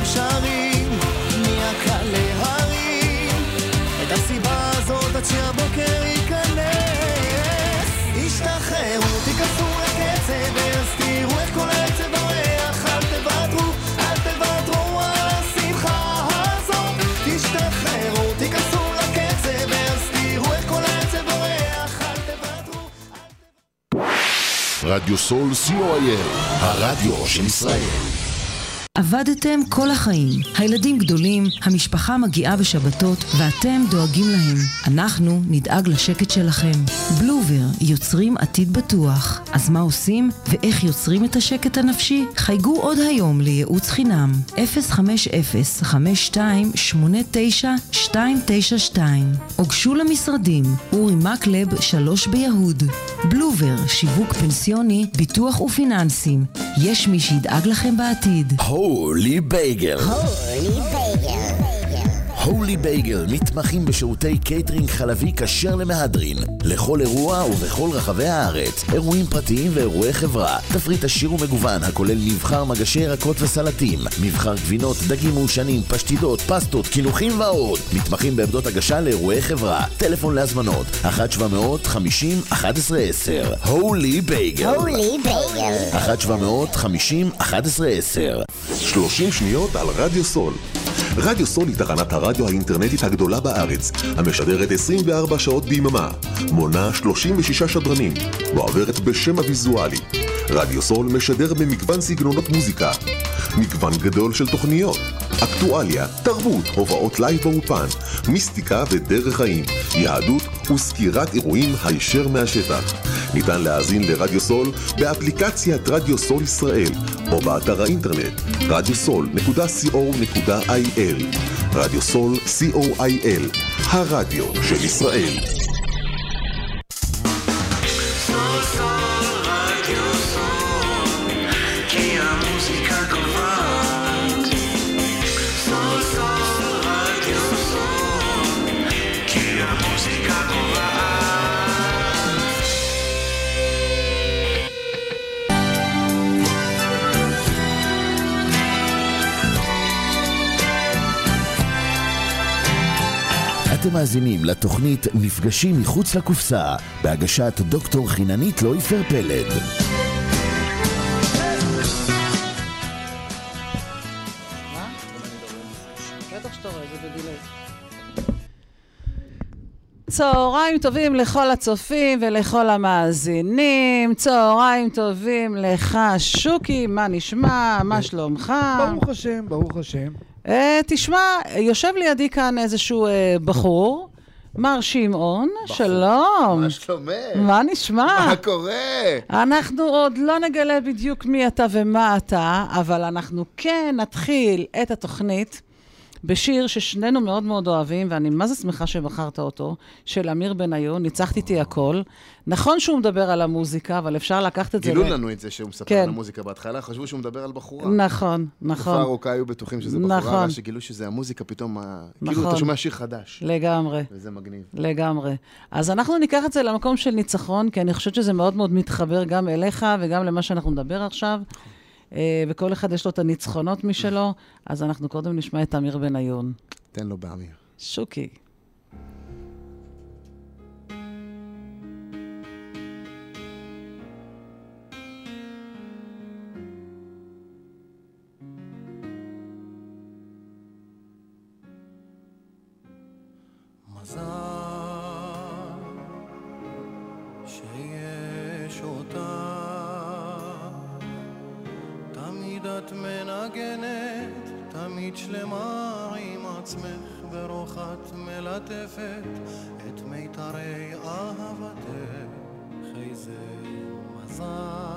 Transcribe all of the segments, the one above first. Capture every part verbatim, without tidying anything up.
שרים מהקל להרים את הסיבה הזאת עד שהבוקר ייכנס השתחררו, תיכנסו לקצב והסתירו איך כל העצב בורח אל תוותרו, אל תוותרו על השמחה הזאת תשתחררו, תיכנסו לקצב והסתירו איך כל העצב בורח אל תוותרו רדיו סול סי או איי אל, הרדיו של ישראל. עבדתם כל החיים, הילדים גדולים, המשפחה מגיעה בשבתות ואתם דואגים להם. אנחנו נדאג לשקט שלכם. בלובר, יוצרים עתיד בטוח. אז מה עושים ואיך יוצרים את השקט הנפשי? חייגו עוד היום לייעוץ חינם אפס חמש אפס חמש שתיים שמונה תשע שתיים תשע שתיים. הוגשו למשרדים אורי מקלב שלוש ביהוד. בלובר, שיווק פנסיוני, ביטוח ופיננסים. יש מי שידאג לכם בעתיד. הולי בייגל. הולי בייגל. הולי בייגל מתמחים בשירותי קייטרינג חלבי כשר למהדרין לכל אירוע ובכל רחבי הארץ, אירועים פרטיים ואירועי חברה, תפריט עשיר ומגוון הכולל מבחר מגשי ירקות וסלטים, מבחר גבינות, דגים מעושנים, פשטידות, פסטות, קינוחים ועוד. מתמחים בעמדות הגשה לאירועי חברה. טלפון להזמנות אחת שבע מאות חמישים אחת עשרה עשר. הולי בייגל. הולי בייגל. אחת שבע מאות חמישים אחת עשרה עשר. שלושים שניות על רדיו סול. רדיו סול היא תחנת הרדיו האינטרנטית הגדולה בארץ, המשדרת עשרים וארבע שעות ביממה, מונה שלושים ושישה שדרנים, ועוברת בשם הוויזואלי. רדיו סול משדר במגוון סגנונות מוזיקה, מגוון גדול של תוכניות, אקטואליה, תרבות, הופעות לייב באופן, מיסטיקה ודרך חיים, יהדות וסקירת אירועים הישר מהשטח. ניתן להאזין לרדיו סול באפליקציית רדיו סול ישראל או באתר האינטרנט רדיו סול נקודה סי או נקודה איי אל. רדיו סול סי או איי אל, הרדיו של ישראל. אתם מאזינים לתוכנית מפגשים מחוץ לקופסה בהגשת דוקטור חיננית לויפר פלד. צהריים טובים לכל הצופים ולכל המאזינים, צהריים טובים לך שוקי, מה נשמע, מה שלומך? ברוך השם, ברוך השם. Uh, תשמע, יושב לידי כאן איזשהו uh, בחור, מר שמעון, שלום. מה שלומך? מה נשמע? מה קורה? אנחנו עוד לא נגלה בדיוק מי אתה ומה אתה, אבל אנחנו כן נתחיל את התוכנית בשיר ששנינו מאוד מאוד אוהבים, ואני מה זה שמחה שבחרת אותו, של אמיר בניון, ניצחת איתי הכל. נכון שהוא מדבר על המוזיקה, אבל אפשר לקחת את זה... גילו לנו את זה שהוא מספר כן. על המוזיקה בהתחלה, חשבו שהוא מדבר על בחורה. נכון, נכון. תקופה ארוכה היו בטוחים שזה בחורה, נכון. אבל שגילו שזה המוזיקה פתאום, נכון. כאילו אתה שומע שיר חדש. לגמרי. וזה מגניב. לגמרי. אז אנחנו ניקח את זה למקום של ניצחון, כי אני חושבת שזה מאוד מאוד מתחבר גם אליך, וגם למה שאנחנו נדבר עכשיו. וכל אחד יש לו את הניצחונות משלו, אז אנחנו קודם נשמע את אמיר בניון. תן לו באמיר. שוקי. מזל שיש אותה תמיד את מנגנת, תמיד שלמה עם עצמך, ברוך את מלטפת את מיתרי אהבתך, איזה מזל.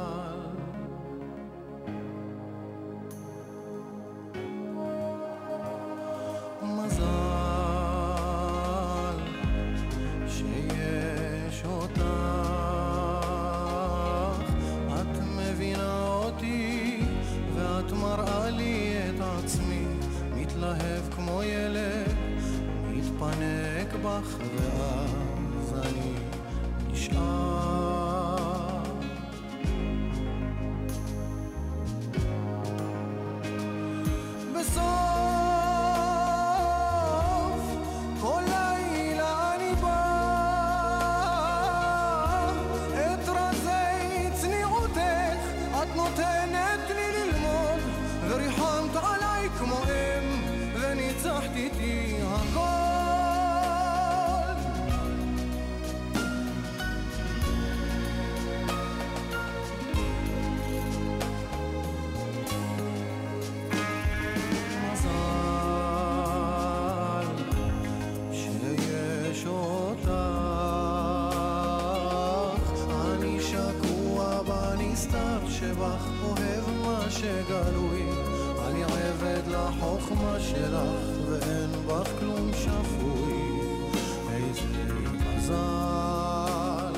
מזל שיש אותך, את מבינה אותי ואת מראה לי את עצמי, מתלהב כמו ילד, מתפנק בך ואז אני נשאר. בסוף איתי הכל. שבך אוהב מה שגלוי, אני עבד לחוכמה שלך ואין בך כלום שפוי, איזה מזל.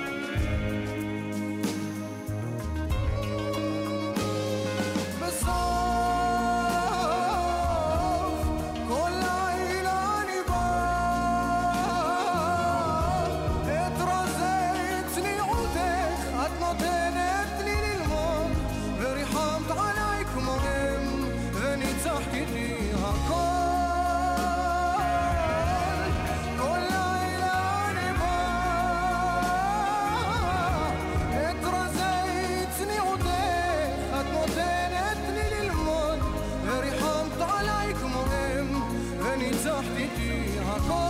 בסוף כל לילה אני בא את רזי צניעותך את נותנת לי וריחמת עליי כמוהם וניצחת איתי הכל. כל לילה אני בא את רזי צניעותך את נותנת לי ללמוד וריחמת עליי כמוהם וניצחת איתי הכל.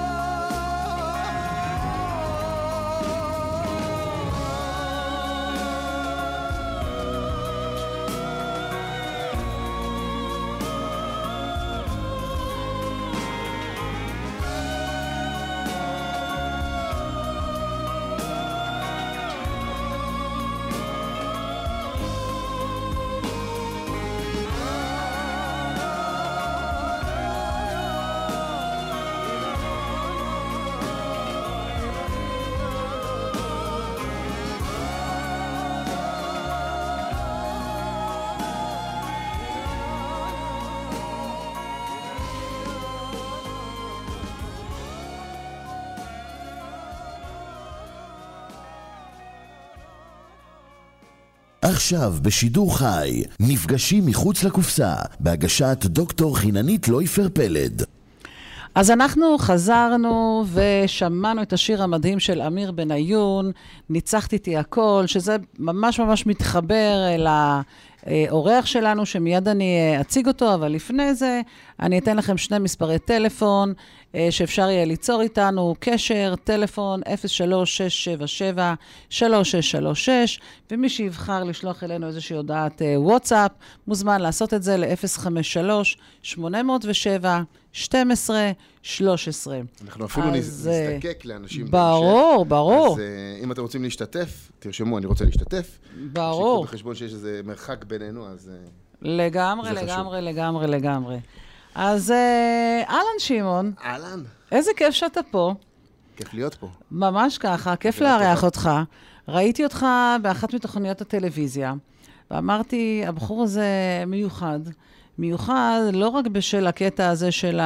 עכשיו בשידור חי, מפגשים מחוץ לקופסה, בהגשת דוקטור חיננית לויפר פלד. אז אנחנו חזרנו ושמענו את השיר המדהים של אמיר בניון, ניצחת איתי הכל, שזה ממש ממש מתחבר אל האורח שלנו, שמיד אני אציג אותו, אבל לפני זה אני אתן לכם שני מספרי טלפון, שאפשר יהיה ליצור איתנו קשר, טלפון אפס שלוש שש שבע שבע שלוש שש שלוש שש, ומי שיבחר לשלוח אלינו איזושהי הודעת וואטסאפ, מוזמן לעשות את זה ל-אפס חמש שלוש שמונה אפס שבע שתים עשרה שלוש עשרה. אנחנו אפילו אז, נזדקק לאנשים. ברור, בהמשך. ברור. אז אם אתם רוצים להשתתף, תרשמו, אני רוצה להשתתף. ברור. שיקחו בחשבון שיש איזה מרחק בינינו, אז לגמרי, לגמרי, לגמרי, לגמרי. אז אהלן שמעון. אהלן. איזה כיף שאתה פה. כיף להיות פה. ממש ככה, כיף לארח אותך. ראיתי אותך באחת מתוכניות הטלוויזיה, ואמרתי, הבחור הזה מיוחד. מיוחד לא רק בשל הקטע הזה של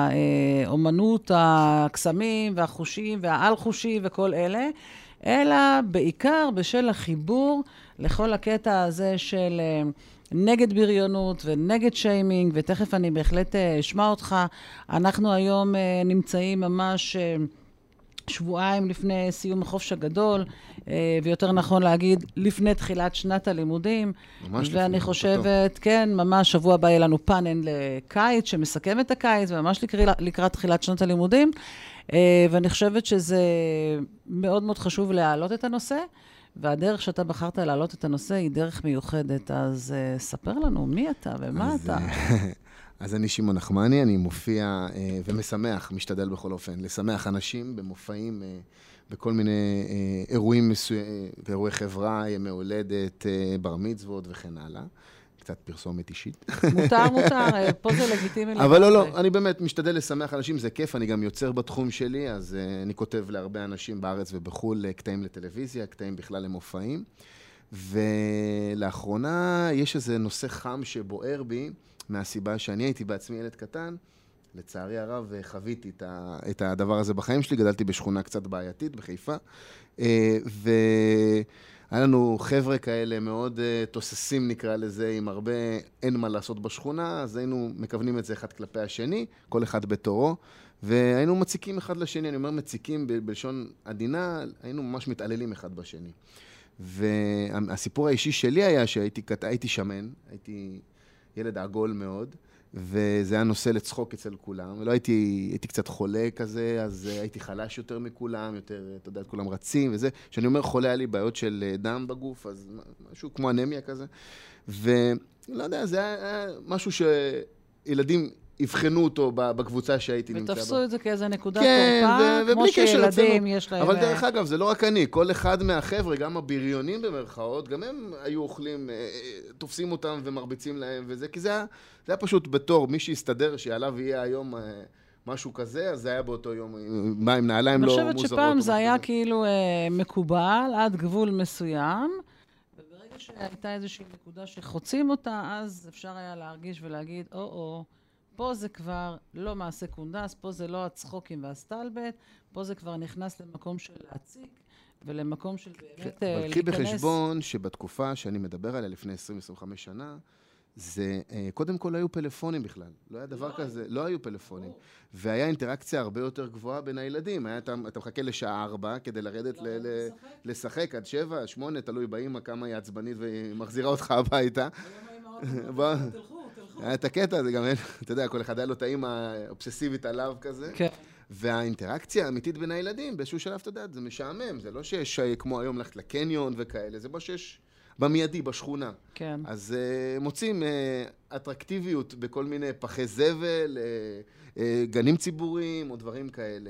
האומנות, הקסמים והחושים והעל-חושים וכל אלה, אלא בעיקר בשל החיבור לכל הקטע הזה של נגד בריונות ונגד שיימינג, ותכף אני בהחלט אשמע אותך. אנחנו היום נמצאים ממש שבועיים לפני סיום החופש הגדול, ויותר נכון להגיד, לפני תחילת שנת הלימודים. ממש לפני. ואני חושבת, טוב. כן, ממש שבוע הבא יהיה לנו פאנל לקיץ, שמסכם את הקיץ, וממש לקראת, לקראת תחילת שנת הלימודים. ואני חושבת שזה מאוד מאוד חשוב להעלות את הנושא, והדרך שאתה בחרת להעלות את הנושא היא דרך מיוחדת. אז ספר לנו מי אתה ומה אז, אתה. אז אני שמעון נחמני, אני מופיע אה, ומשמח, משתדל בכל אופן, לשמח אנשים במופעים, אה, בכל מיני אה, אירועים מסוימים, אירועי חברה, ימי הולדת, אה, בר מצוות וכן הלאה. קצת פרסומת אישית. מותר, מותר, פה זה לגיטימי. אבל לא, לא, אני באמת משתדל לשמח אנשים, זה כיף, אני גם יוצר בתחום שלי, אז אה, אני כותב להרבה אנשים בארץ ובחול, קטעים לטלוויזיה, קטעים בכלל למופעים, ולאחרונה יש איזה נושא חם שבוער בי, מהסיבה שאני הייתי בעצמי ילד קטן, לצערי הרב חוויתי את הדבר הזה בחיים שלי, גדלתי בשכונה קצת בעייתית בחיפה, והיה לנו חבר'ה כאלה מאוד תוססים נקרא לזה, עם הרבה אין מה לעשות בשכונה, אז היינו מכוונים את זה אחד כלפי השני, כל אחד בתורו, והיינו מציקים אחד לשני, אני אומר מציקים בלשון עדינה, היינו ממש מתעללים אחד בשני. והסיפור האישי שלי היה שהייתי הייתי שמן, הייתי ילד עגול מאוד, וזה היה נושא לצחוק אצל כולם. ולא הייתי, הייתי קצת חולה כזה, אז הייתי חלש יותר מכולם, יותר, אתה יודע, כולם רצים וזה. כשאני אומר חולה, היה לי בעיות של דם בגוף, אז משהו כמו אנמיה כזה. ולא יודע, זה היה משהו שילדים הבחנו אותו בקבוצה שהייתי נמצא בה. ותפסו את זה כאיזה נקודת תורפה, כמו שילדים יש להם... אבל דרך אגב, זה לא רק אני, כל אחד מהחבר'ה, גם הבריונים במרכאות, גם הם היו אוכלים, תופסים אותם ומרביצים להם וזה, כי זה היה, זה היה פשוט בתור, מי שיסתדר, שעליו יהיה היום משהו כזה, אז זה היה באותו יום, מה עם נעליים לא מוזרות. אני חושבת שפעם זה היה כאילו מקובל עד גבול מסוים, וברגע שהייתה איזושהי נקודה שחוצים אותה, אז אפשר היה להרגיש ולהגיד, או-או, פה זה כבר לא מעשה קונדס, פה זה לא הצחוקים והסטלבט, פה זה כבר נכנס למקום של להציק, ולמקום של באמת להיכנס... אבל קחי בחשבון שבתקופה שאני מדבר עליה לפני עשרים עד עשרים וחמש שנה, זה, קודם כל, לא היו פלאפונים בכלל. לא היה דבר כזה, לא היו פלאפונים. והיה אינטראקציה הרבה יותר גבוהה בין הילדים. אתה מחכה לשעה ארבע כדי לרדת לשחק עד שבע, שמונה, תלוי באמא כמה היא עצבנית ומחזירה אותך הביתה. היה את הקטע הזה גם, אתה יודע, כל אחד היה לו את האמא האובססיבית עליו כזה. כן. והאינטראקציה האמיתית בין הילדים, באיזשהו שלב, אתה יודע, זה משעמם. זה לא שיש כמו היום ללכת לקניון וכאלה, זה בו שיש במיידי, בשכונה. כן. אז uh, מוצאים uh, אטרקטיביות בכל מיני פחי זבל, uh, uh, גנים ציבוריים או דברים כאלה.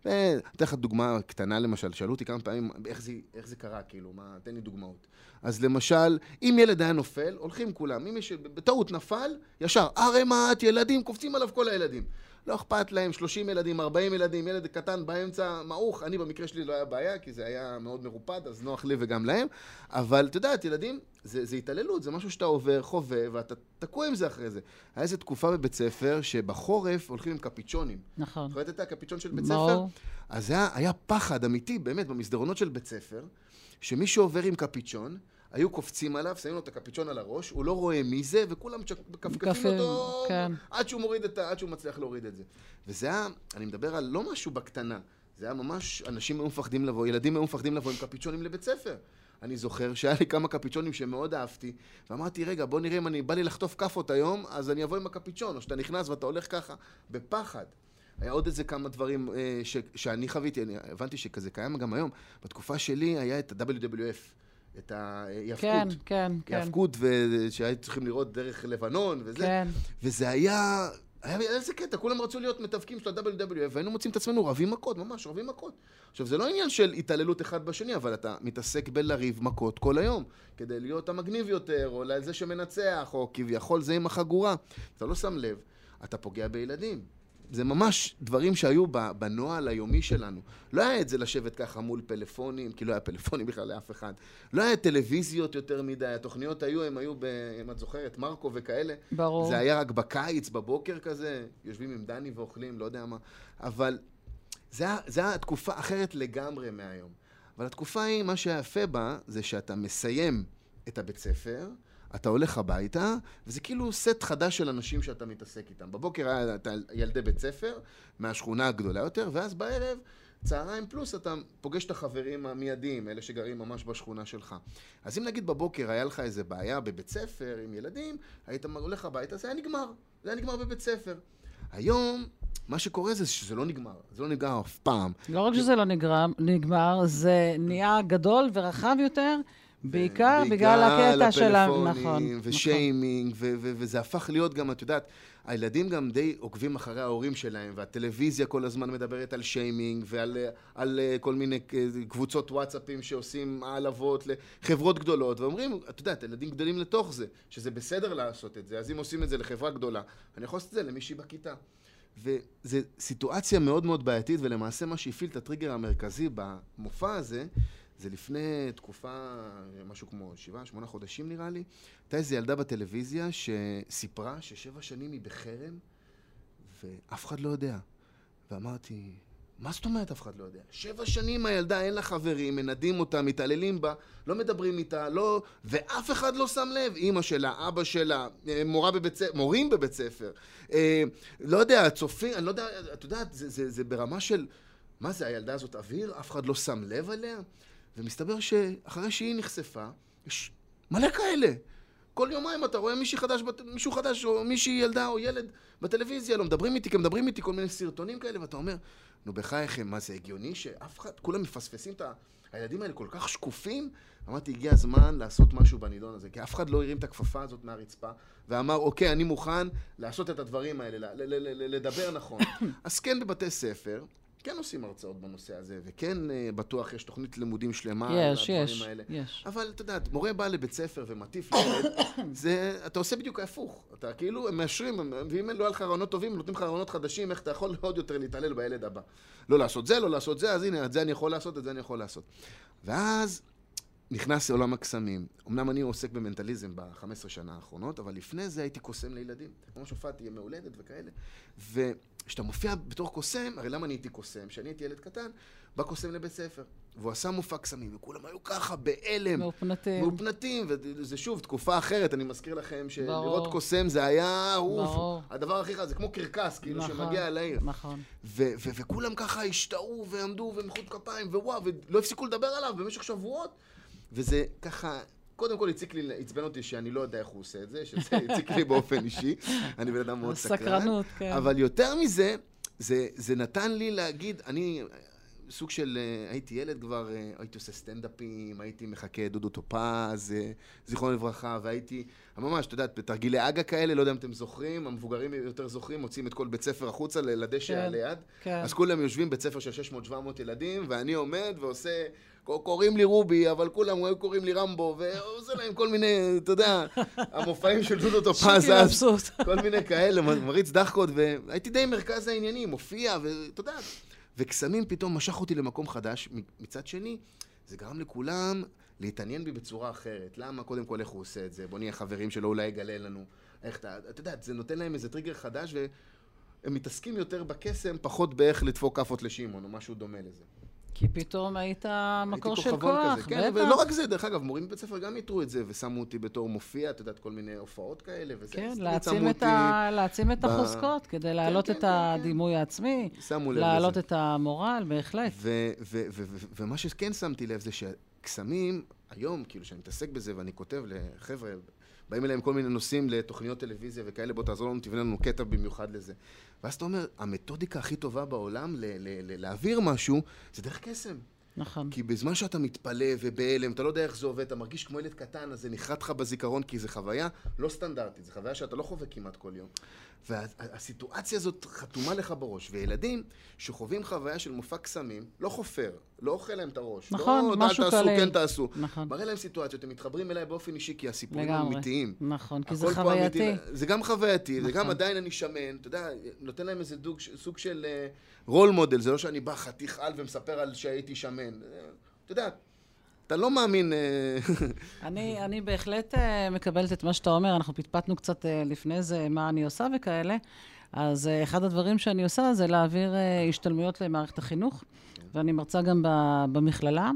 ותן לך דוגמה קטנה למשל, שאלו אותי כמה פעמים איך זה, איך זה קרה, כאילו, מה, תן לי דוגמאות. אז למשל, אם ילד היה נופל, הולכים כולם, אם יש בטעות נפל, ישר, ערימת ילדים, קופצים עליו כל הילדים. לא אכפת להם, שלושים ילדים, ארבעים ילדים, ילד קטן באמצע, מעוך, אני במקרה שלי לא היה בעיה, כי זה היה מאוד מרופד, אז נוח לי וגם להם. אבל אתה יודעת, ילדים, זה, זה התעללות, זה משהו שאתה עובר, חווה, ואתה תקוע עם זה אחרי זה. היה איזו תקופה בבית ספר, שבחורף הולכים עם קפיצ'ונים. נכון. חווית את הקפיצ'ון של בית ספר? אז היה, היה פחד אמיתי, באמת, במסדרונות של בית ספר, שמי שעובר עם קפיצ'ון, היו קופצים עליו, שמים לו את הקפיצ'ון על הראש, הוא לא רואה מי זה, וכולם קפקפים אותו כן. עד שהוא מוריד את, עד שהוא מצליח להוריד את זה. וזה היה, אני מדבר על לא משהו בקטנה, זה היה ממש, אנשים היו מפחדים לבוא, ילדים היו מפחדים לבוא עם קפיצ'ונים לבית ספר. אני זוכר שהיה לי כמה קפיצ'ונים שמאוד אהבתי, ואמרתי, רגע, בוא נראה אם אני, בא לי לחטוף כפות היום, אז אני אבוא עם הקפיצ'ון, או שאתה נכנס ואתה הולך ככה, בפחד. היה עוד איזה כמה דברים אה, ש, שאני חוויתי, אני הבנתי שכזה קיים גם היום. בתקופה שלי היה את ה-דאבליו דאבליו אף. את היאבקות. כן, כן, כן. יאבקות, שהייתי צריכים לראות דרך לבנון וזה. כן. וזה היה, היה איזה קטע, כולם רצו להיות מתאבקים של ה-דאבליו דאבליו אף, והיינו מוצאים את עצמנו רבים מכות, ממש רבים מכות. עכשיו, זה לא עניין של התעללות אחד בשני, אבל אתה מתעסק בלריב מכות כל היום, כדי להיות המגניב יותר, או לזה שמנצח, או כביכול זה עם החגורה. אתה לא שם לב, אתה פוגע בילדים. זה ממש דברים שהיו בנועל היומי שלנו. לא היה את זה לשבת ככה מול פלאפונים, כי לא היה פלאפונים בכלל לאף אחד. לא היה טלוויזיות יותר מדי, התוכניות היו, הם היו, ב, אם את זוכרת, מרקו וכאלה. ברור. זה היה רק בקיץ, בבוקר כזה, יושבים עם דני ואוכלים, לא יודע מה. אבל זה היה, זה היה תקופה אחרת לגמרי מהיום. אבל התקופה היא, מה שהיפה בה, זה שאתה מסיים את הבית ספר, אתה הולך הביתה, וזה כאילו סט חדש של אנשים שאתה מתעסק איתם. בבוקר היה אתה ילדי בית ספר, מהשכונה הגדולה יותר, ואז בערב, צהריים פלוס, אתה פוגש את החברים המיידיים, אלה שגרים ממש בשכונה שלך. אז אם נגיד בבוקר היה לך איזה בעיה בבית ספר עם ילדים, היית הולך הביתה, זה היה נגמר. זה היה נגמר בבית ספר. היום, מה שקורה זה שזה לא נגמר. זה לא נגמר אף פעם. לא רק שזה לא נגמר, זה נהיה גדול ורחב יותר, בעיקר בגלל הקטע של הפלאפונים ושיימינג, וזה הפך להיות גם, את יודעת, הילדים גם די עוקבים אחרי ההורים שלהם, והטלוויזיה כל הזמן מדברת על שיימינג, ועל כל מיני קבוצות וואטסאפים שעושים העלבות לחברות גדולות, ואומרים, את יודעת, ילדים גדולים לתוך זה, שזה בסדר לעשות את זה, אז אם עושים את זה לחברה גדולה, אני יכול לעשות את זה למישהי בכיתה. וזו סיטואציה מאוד מאוד בעייתית, ולמעשה מה שהפעיל את הטריגר המרכזי במופע הזה, זה לפני תקופה, משהו כמו שבעה, שמונה חודשים נראה לי, הייתה איזו ילדה בטלוויזיה שסיפרה ששבע שנים היא בחרם, ואף אחד לא יודע. ואמרתי, מה זאת אומרת אף אחד לא יודע? שבע שנים הילדה אין לה חברים, מנדים אותה, מתעללים בה, לא מדברים איתה, לא... ואף אחד לא שם לב. אמא שלה, אבא שלה, מורה בבית ספר, מורים בבית ספר, אה, לא יודע, צופים, אני לא יודע, את יודעת, זה, זה, זה ברמה של, מה זה, הילדה הזאת אוויר? אף אחד לא שם לב עליה? ומסתבר שאחרי שהיא נחשפה, יש מלא כאלה. כל יומיים אתה רואה מישהו חדש, מישהו חדש, או מישהי ילדה או ילד בטלוויזיה, לא מדברים איתי, כי הם מדברים איתי כל מיני סרטונים כאלה, ואתה אומר, נו בחייכם, מה זה הגיוני שאף אחד, כולם מפספסים את ה... הילדים האלה כל כך שקופים, אמרתי, הגיע הזמן לעשות משהו בנידון הזה, כי אף אחד לא הרים את הכפפה הזאת מהרצפה, ואמר, אוקיי, אני מוכן לעשות את הדברים האלה, לדבר נכון. אז כן בבתי ספר, כן עושים הרצאות בנושא הזה, וכן בטוח יש תוכנית לימודים שלמה על הדברים האלה. יש. אבל אתה יודע, מורה בא לבית ספר ומטיף לילד, זה, אתה עושה בדיוק ההפוך. אתה כאילו, הם מאשרים, ואם לא היה לך רעיונות טובים, נותנים לך רעיונות חדשים, איך אתה יכול עוד יותר להתעלל בילד הבא. לא לעשות זה, לא לעשות זה, אז הנה, את זה אני יכול לעשות, את זה אני יכול לעשות. ואז נכנס לעולם הקסמים. אמנם אני עוסק במנטליזם ב-חמש עשרה שנה האחרונות, אבל לפני זה הייתי קוסם לילדים. כמו שופעתי, ימי הולדת וכאלה. וכשאתה מופיע בתור קוסם, הרי למה אני הייתי קוסם? כשאני הייתי ילד קטן, בא קוסם לבית ספר. והוא עשה מופע קסמים, וכולם היו ככה, בהלם. מאופנתים. מאופנתים, וזה שוב, תקופה אחרת, אני מזכיר לכם שלראות קוסם זה היה, אוף, הדבר הכי חד, זה כמו קרקס, כאילו שמגיע על העיר. נכון. וכולם ככה השתאו ועמדו ומחאו כפיים, ווואו, ולא הפסיקו לדבר עליו במשך שבועות. וזה ככה, קודם כל הציק לי, הצבן אותי שאני לא יודע איך הוא עושה את זה, שזה הציק לי באופן אישי, אני בן אדם מאוד סקרן. סקרנות, כן. אבל יותר מזה, זה, זה נתן לי להגיד, אני סוג של, הייתי ילד כבר, הייתי עושה סטנדאפים, הייתי מחכה דודו טופז, זיכרון לברכה, והייתי, ממש, אתה יודע, בתרגילי אגה כאלה, לא יודע אם אתם זוכרים, המבוגרים יותר זוכרים, מוצאים את כל בית ספר החוצה לדשא על ליד, אז כולם יושבים בית ספר של שש מאות שבע מאות ילדים, ואני עומד ועושה, קוראים לי רובי, אבל כולם קוראים לי רמבו, ועושה להם כל מיני, אתה יודע, המופעים של דודו טופז, כל מיני כאלה, מריץ דחקות, והייתי די מרכז העניינים, מופיע, ואתה יודע, וקסמים פתאום משך אותי למקום חדש. מצד שני, זה גרם לכולם להתעניין בי בצורה אחרת. למה? קודם כל, איך הוא עושה את זה? בוא נהיה חברים שלו, אולי יגלה לנו. איך אתה... אתה יודע, זה נותן להם איזה טריגר חדש, והם מתעסקים יותר בקסם, פחות באיך לדפוק כפות לשימון, או משהו דומה לזה. כי פתאום היית מקור של כוח, כן, ולא רק זה, דרך אגב, מורים בבית ספר גם יתרו את זה, ושמו אותי בתור מופיע, אתה יודעת, כל מיני הופעות כאלה, וזה... כן, להעצים את החוזקות, כדי להעלות את הדימוי העצמי, להעלות את המורל, בהחלט. ומה שכן שמתי לב זה שקסמים, היום, כאילו, שאני מתעסק בזה, ואני כותב לחבר'ה, באים אליהם כל מיני נושאים לתוכניות טלוויזיה וכאלה, בוא תעזור לנו, תבנה לנו קטע במיוחד לזה. ואז אתה אומר, המתודיקה הכי טובה בעולם ל- ל- ל- להעביר משהו, זה דרך קסם. נכון. כי בזמן שאתה מתפלא ובהלם, אתה לא יודע איך זה עובד, אתה מרגיש כמו ילד קטן, אז זה נחרט לך בזיכרון, כי זו חוויה לא סטנדרטית, זו חוויה שאתה לא חווה כמעט כל יום. והסיטואציה הזאת חתומה לך בראש, וילדים שחווים חוויה של מופע קסמים, לא חופר, לא אוכל להם את הראש. נכון, לא, משהו תעשו, כלל. כן תעשו. נכון. מראה להם סיטואציות, הם מתחברים אליי באופן אישי, כי הסיפורים אמיתיים. נכון, כי זה חווייתי. זה גם חווייתי, זה גם עדיין אני שמן, אתה יודע, נותן להם איזה דוג, סוג של רול מודל, זה לא שאני בא חתיך על ומספר על שהייתי שמן. אתה יודע, אתה לא מאמין... אני, אני בהחלט מקבלת את מה שאתה אומר, אנחנו פטפטנו קצת לפני זה מה אני עושה וכאלה, אז אחד הדברים שאני עושה זה להעביר השתלמויות למערכת החינוך, ואני מרצה גם במכללה,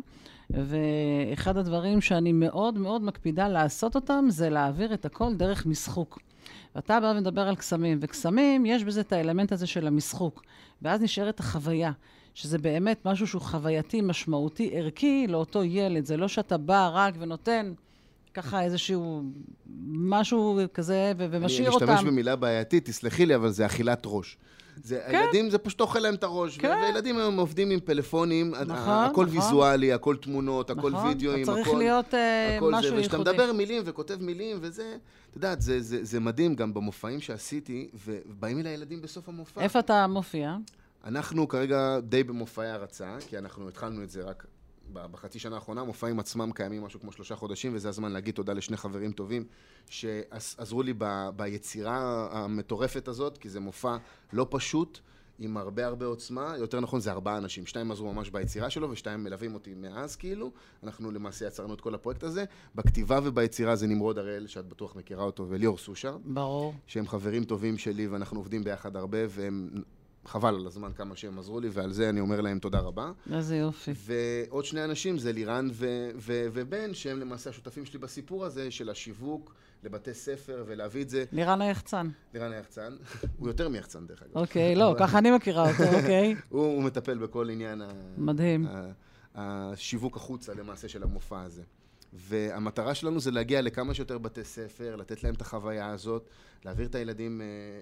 ואחד הדברים שאני מאוד מאוד מקפידה לעשות אותם, זה להעביר את הכל דרך משחוק. ואתה בא ומדבר על קסמים, וקסמים, יש בזה את האלמנט הזה של המשחוק, ואז נשארת החוויה, שזה באמת משהו שהוא חווייתי, משמעותי, ערכי לאותו ילד. זה לא שאתה בא רק ונותן ככה איזשהו משהו כזה, ו- ומשאיר אותם. אני משתמש במילה בעייתית, תסלחי לי, אבל זה אכילת ראש. זה, כן. הילדים, זה פשוט אוכל להם את הראש. כן. וילדים הם עובדים עם פלאפונים, נכון, הכל נכון. ויזואלי, הכל תמונות, הכל נכון. וידאוים, צריך הכל, להיות הכל משהו זה. ייחודי. ושאתה מדבר מילים וכותב מילים, וזה, אתה יודעת, זה, זה, זה מדהים גם במופעים שעשיתי, ובאים אל הילדים בסוף המופע. איפה אתה מופיע? אנחנו כרגע די במופעי הרצאה, כי אנחנו התחלנו את זה רק בחצי שנה האחרונה, מופעים עצמם קיימים משהו כמו שלושה חודשים, וזה הזמן להגיד תודה לשני חברים טובים שעזרו לי ב- ביצירה המטורפת הזאת, כי זה מופע לא פשוט, עם הרבה הרבה עוצמה, יותר נכון זה ארבעה אנשים, שתיים עזרו ממש ביצירה שלו, ושתיים מלווים אותי מאז כאילו, אנחנו למעשה יצרנו את כל הפרויקט הזה, בכתיבה וביצירה זה נמרוד הראל, שאת בטוח מכירה אותו, וליאור סושר, ברור. שהם חברים טובים שלי, ואנחנו עובדים ביחד הרבה, והם... חבל על הזמן כמה שהם עזרו לי, ועל זה אני אומר להם תודה רבה. איזה יופי. ועוד שני אנשים, זה לירן ו- ו- ובן, שהם למעשה השותפים שלי בסיפור הזה, של השיווק לבתי ספר, ולהביא את זה. לירן היחצן. לירן היחצן. הוא יותר מיחצן, דרך אגב. אוקיי, לא, ככה אני מכירה אותו, אוקיי. הוא, הוא מטפל בכל עניין מדהים. ה- השיווק החוצה למעשה של המופע הזה. והמטרה שלנו זה להגיע לכמה שיותר בתי ספר, לתת להם את החוויה הזאת, להעביר את הילדים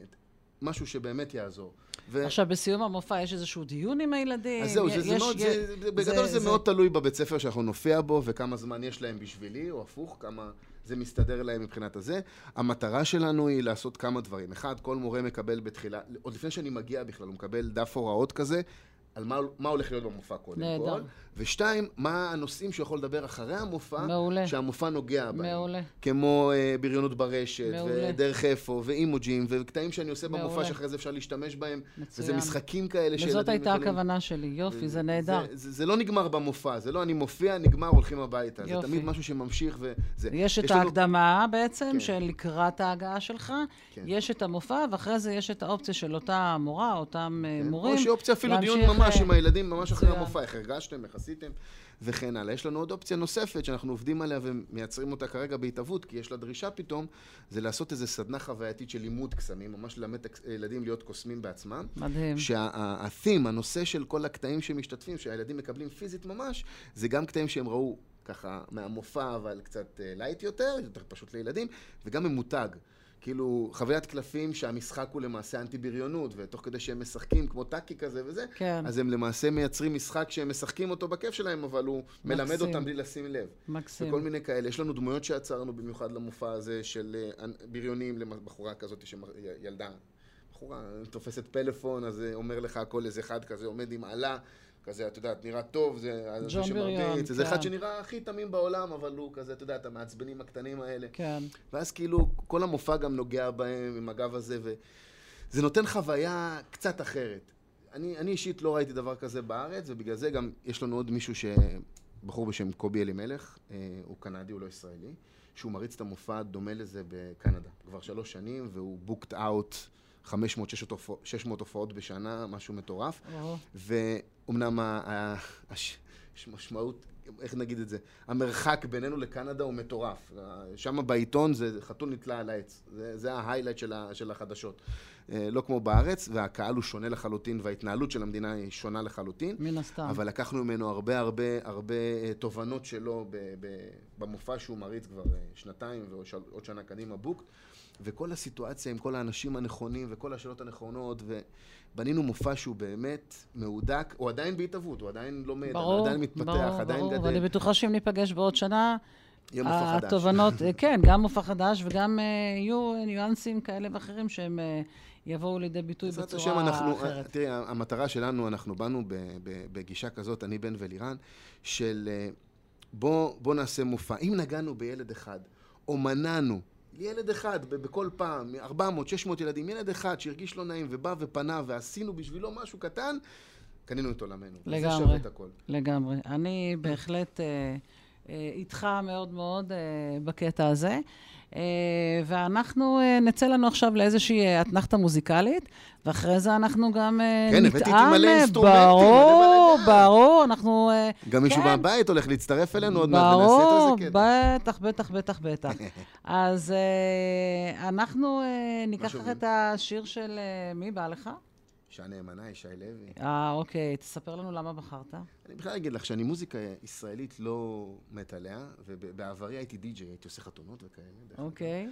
משהו שבאמת יעזור. ו... עכשיו, בסיום המופע יש איזשהו דיון עם הילדים? אז זהו, יש, זה, זה מאוד, יש, זה, זה, בגדול זה, זה מאוד תלוי בבית ספר שאנחנו נופיע בו, וכמה זמן יש להם בשבילי, או הפוך, כמה זה מסתדר להם מבחינת הזה. המטרה שלנו היא לעשות כמה דברים. אחד, כל מורה מקבל בתחילה, עוד לפני שאני מגיע בכלל, הוא מקבל דף הוראות כזה, על מה, מה הולך להיות במופע קודם נהדר. כל. ושתיים, מה הנושאים שיכול לדבר אחרי המופע, מעולה. שהמופע נוגע בהם. מעולה. כמו אה, בריונות ברשת, מעולה. ודרך איפה, ואימוג'ים, וקטעים שאני עושה מעולה. במופע שאחרי זה אפשר להשתמש בהם. מצוין. וזה משחקים כאלה שילדים וזאת הייתה יכולים... הכוונה שלי, יופי, זה נהדר. זה, זה, זה לא נגמר במופע, זה לא אני מופיע, נגמר, הולכים הביתה. יופי. זה תמיד משהו שממשיך וזה. יש את יש לנו... ההקדמה בעצם, כן. של לקראת ההגעה שלך, כן. יש את המופע, ואחרי זה יש את האופציה של אותה מורה, אותם כן. מורים. או שאופציה אפילו להמשיך, דיון ממש אה, עם הילדים, ממש אחרי מצוין. המופע, איך הרגשתם, איך עשיתם, וכן הלאה. יש לנו עוד אופציה נוספת שאנחנו עובדים עליה ומייצרים אותה כרגע בהתאבות, כי יש לה דרישה פתאום, זה לעשות איזו סדנה חווייתית של לימוד קסמים, ממש ללמד ילדים להיות קוסמים בעצמם. מדהים. שה-theme, הנושא של כל הקטעים שמשתתפים, שהילדים מקבלים פיזית ממש, זה גם קטעים שהם ראו ככה מהמופע, אבל קצת לייט יותר, יותר פשוט לילדים, וגם ממותג. כאילו, חוויית קלפים שהמשחק הוא למעשה אנטי-בריונות, ותוך כדי שהם משחקים כמו טאקי כזה וזה, כן. אז הם למעשה מייצרים משחק שהם משחקים אותו בכיף שלהם, אבל הוא מקסים. מלמד אותם בלי לשים לב. מקסים. וכל מיני כאלה. יש לנו דמויות שעצרנו במיוחד למופע הזה של בריונים, לבחורה כזאת, ילדה, בחורה תופסת פלאפון, אז אומר לך הכל איזה אחד כזה עומד עם עלה, כזה, אתה יודעת, נראה טוב, זה ג'ון בריון, כן. זה אחד שנראה הכי תמים בעולם, אבל הוא כזה, אתה יודע, את המעצבנים הקטנים האלה. כן. ואז כאילו, כל המופע גם נוגע בהם עם הגב הזה, וזה נותן חוויה קצת אחרת. אני, אני אישית לא ראיתי דבר כזה בארץ, ובגלל זה גם יש לנו עוד מישהו ש... בחור בשם קובי אלימלך, הוא קנדי, הוא לא ישראלי, שהוא מריץ את המופע דומה לזה בקנדה. כבר שלוש שנים, והוא booked out חמש מאות שש מאות הופעות בשנה, משהו מטורף. ואומנם המשמעות, איך נגיד את זה, המרחק בינינו לקנדה הוא מטורף. שם בעיתון זה חתול נתלה על העץ. זה, זה ההיילייט של, של החדשות. לא כמו בארץ, והקהל הוא שונה לחלוטין, וההתנהלות של המדינה היא שונה לחלוטין. מן הסתם. אבל לקחנו ממנו הרבה הרבה הרבה תובנות שלו במופע שהוא מריץ כבר שנתיים ועוד שנה קדימה בוק. וכל הסיטואציה עם כל האנשים הנכונים וכל השאלות הנכונות, ובנינו מופע שהוא באמת מהודק, הוא עדיין בהתאבות, הוא עדיין לומד, הוא עדיין מתפתח, ברור, עדיין ברור, גדל. ואני בטוחה שאם ניפגש בעוד שנה, יהיה מופע חדש. התובנות, כן, גם מופע חדש, וגם יהיו ניואנסים כאלה ואחרים שהם יבואו לידי ביטוי בצורה אנחנו, אחרת. תראי, המטרה שלנו, אנחנו באנו בגישה כזאת, אני בן ולירן, של בוא, בוא נעשה מופע. אם נגענו בילד אחד, או מנענו, ילד אחד, בכל פעם, ארבע מאות, שש מאות ילדים, ילד אחד שהרגיש לא נעים ובא ופנה ועשינו בשבילו משהו קטן, קנינו את עולמנו. לגמרי, וזה שווה את הכל. לגמרי. אני בהחלט אה, אה, איתך מאוד מאוד אה, בקטע הזה. אה, ואנחנו אה, נצא לנו עכשיו לאיזושהי אתנחתה מוזיקלית, ואחרי זה אנחנו גם אה, כן, נטעם. הבאתי איתי מלא אינסטרומנטים. ברור, ברור, אנחנו... אה, גם מישהו כן. מהבית הולך להצטרף אלינו עוד מעט ונעשה את זה קטע. ברור, בטח, בטח, בטח, בטח. אז אה, אנחנו אה, ניקח לך את השיר של אה, מי בא לך? אישה נאמנה, ישי לוי. אה, אוקיי. תספר לנו למה בחרת. אני בכלל אגיד לך שאני מוזיקה ישראלית לא מת עליה, ובעברי הייתי די-ג'יי, הייתי עושה חתונות וכאלה. אוקיי.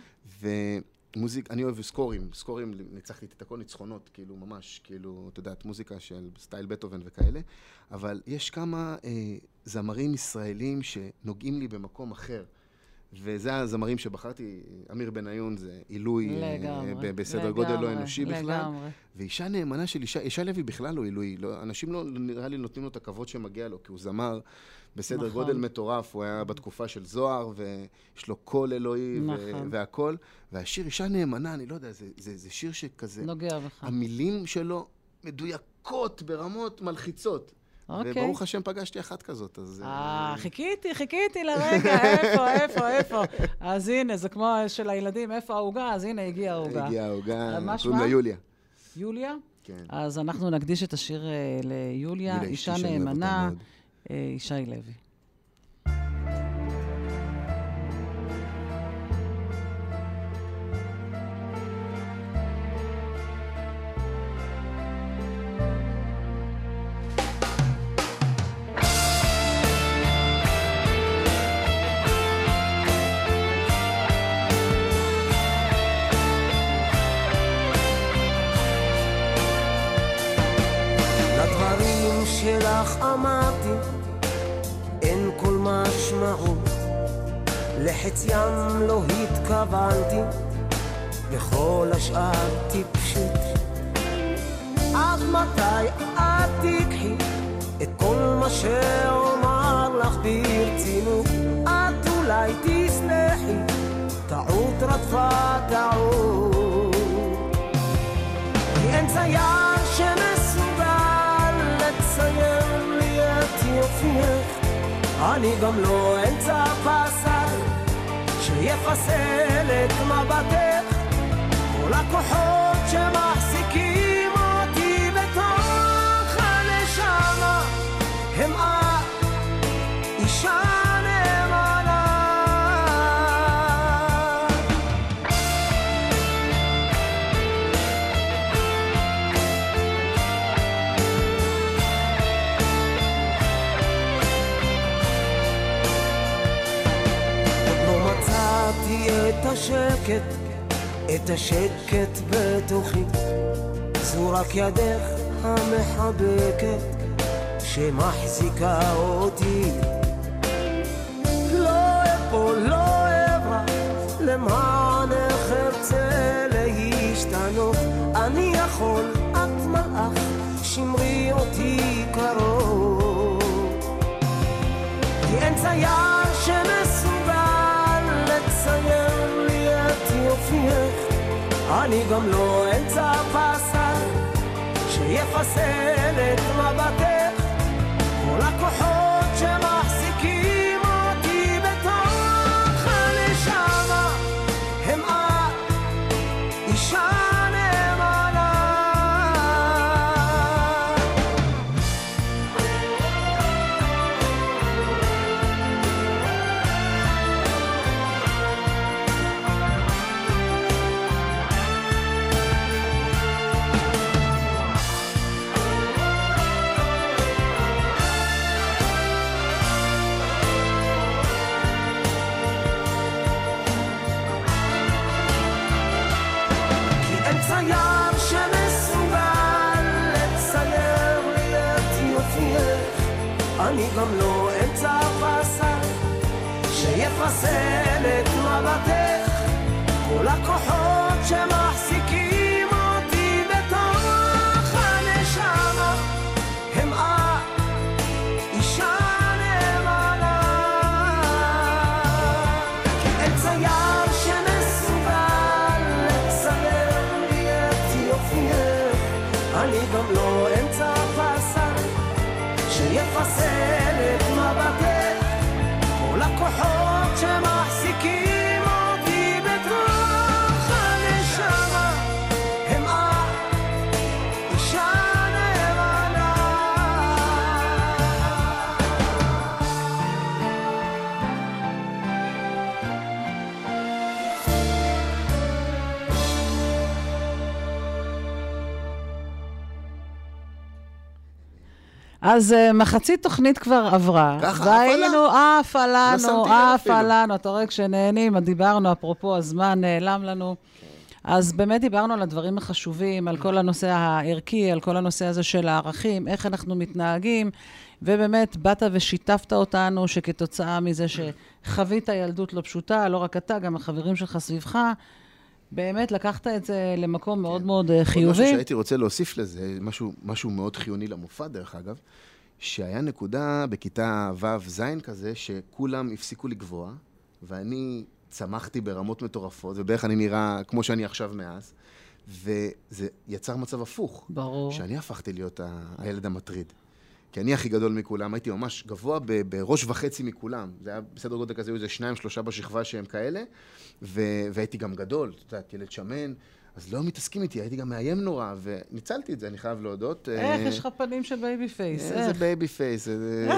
ומוזיק, אני אוהב סקורים, סקורים, ניצחתי את הכל ניצחונות, כאילו ממש, כאילו, אתה יודעת, מוזיקה של סטייל בטהובן וכאלה, אבל יש כמה אה, זמרים ישראלים שנוגעים לי במקום אחר. וזה הזמרים שבחרתי, אמיר בניון זה עילוי לגמרי, בסדר לגמרי, גודל לא אנושי לגמרי. בכלל. ואישה נאמנה של אישה, אישה לוי בכלל לא עילוי. לא, אנשים לא נראה לי נותנים לו את הכבוד שמגיע לו, כי הוא זמר בסדר נכון. גודל מטורף, הוא היה בתקופה של זוהר, ויש לו קול אלוהי נכון. והכל. והשיר אישה נאמנה, אני לא יודע, זה, זה, זה שיר שכזה... נוגע בך. המילים שלו מדויקות ברמות מלחיצות. אוקיי. וברוך השם פגשתי אחת כזאת, אז... אה, חיכיתי, חיכיתי לרגע, איפה, איפה, איפה. אז הנה, זה כמו של הילדים, איפה ההוגה? אז הנה, הגיעה ההוגה. הגיעה ההוגה, קוראים לה יוליה. יוליה? כן. אז אנחנו נקדיש את השיר ליוליה, אישה נאמנה, ישי לוי. שלך אמרתי אין כל משמעות, לחציים לא התכוונתי, וכל השאר טיפשות. עד מתי את תיקחי את כל מה שאומר לך ברצינות? את אולי תסלחי, טעות רדפה טעות, כי אין צייר שמסוגל לצייר לי את יופייך. אני גם לא אמצע פסל שיפסל את מבטך. כל הכוחות שמחזיקים אותי בתוך הנשמה הם את, אישה נאמנה. את השקט, את השקט בתוכי, זו רק ידך המחבקת שמחזיקה אותי. לא אפול, לא אברח, למענך ארצה להשתנות. אני יכול, את מלאך, שמרי אותי קרוב, כי אין צייר שמסוגל לצייר לי את יופייך. אני גם לא אמצע פסל שיפסל את מבטך. כל הכוחות שמחזיקים אותי בתוך הנשמה הם את, אישה נאמנה. צייר שמסוגל לצייר לי את יופייך. אני גם לא אמצע פסל שיפסל את מבטך. כל הכוחות שמחזיקים אותי בתוך הנשמה הם את, אישה נאמנה. כי אין צייר שמסוגל לצייר אני גם לא אמצע פסל שיפסל את מבטך. כל הכוחות שמחזיקים אותי בתוך הנשמה הם את, אישה נאמנה. אז uh, מחצית תוכנית כבר עברה. ככה, והיינו, עף לא עלינו, שמתי לב עף אפילו. עלינו. אתה רואה, כשנהנים, דיברנו, אפרופו הזמן נעלם לנו. אז באמת דיברנו על הדברים החשובים, על כל הנושא הערכי, על כל הנושא הזה של הערכים, איך אנחנו מתנהגים, ובאמת באת ושיתפת אותנו שכתוצאה מזה שחווית ילדות לא פשוטה, לא רק אתה, גם החברים שלך סביבך, באמת לקחת את זה למקום מאוד מאוד חיובי. משהו שהייתי רוצה להוסיף לזה, משהו, משהו מאוד חיוני למופע דרך אגב, שהיה נקודה בכיתה ו' ז' כזה, שכולם הפסיקו לגבוה, ואני צמחתי ברמות מטורפות, ובערך אני נראה כמו שאני עכשיו מאז, וזה יצר מצב הפוך. ברור. שאני הפכתי להיות ה- הילד המטריד. כי אני הכי גדול מכולם, הייתי ממש גבוה ב- בראש וחצי מכולם. זה היה בסדר גודל כזה, היו איזה שניים, שלושה בשכבה שהם כאלה, ו- והייתי גם גדול, אתה יודע, ילד שמן, אז לא מתעסקים איתי, הייתי גם מאיים נורא, וניצלתי את זה, אני חייב להודות. איך, יש לך פנים של בייבי פייס, איך? איזה בייבי פייס.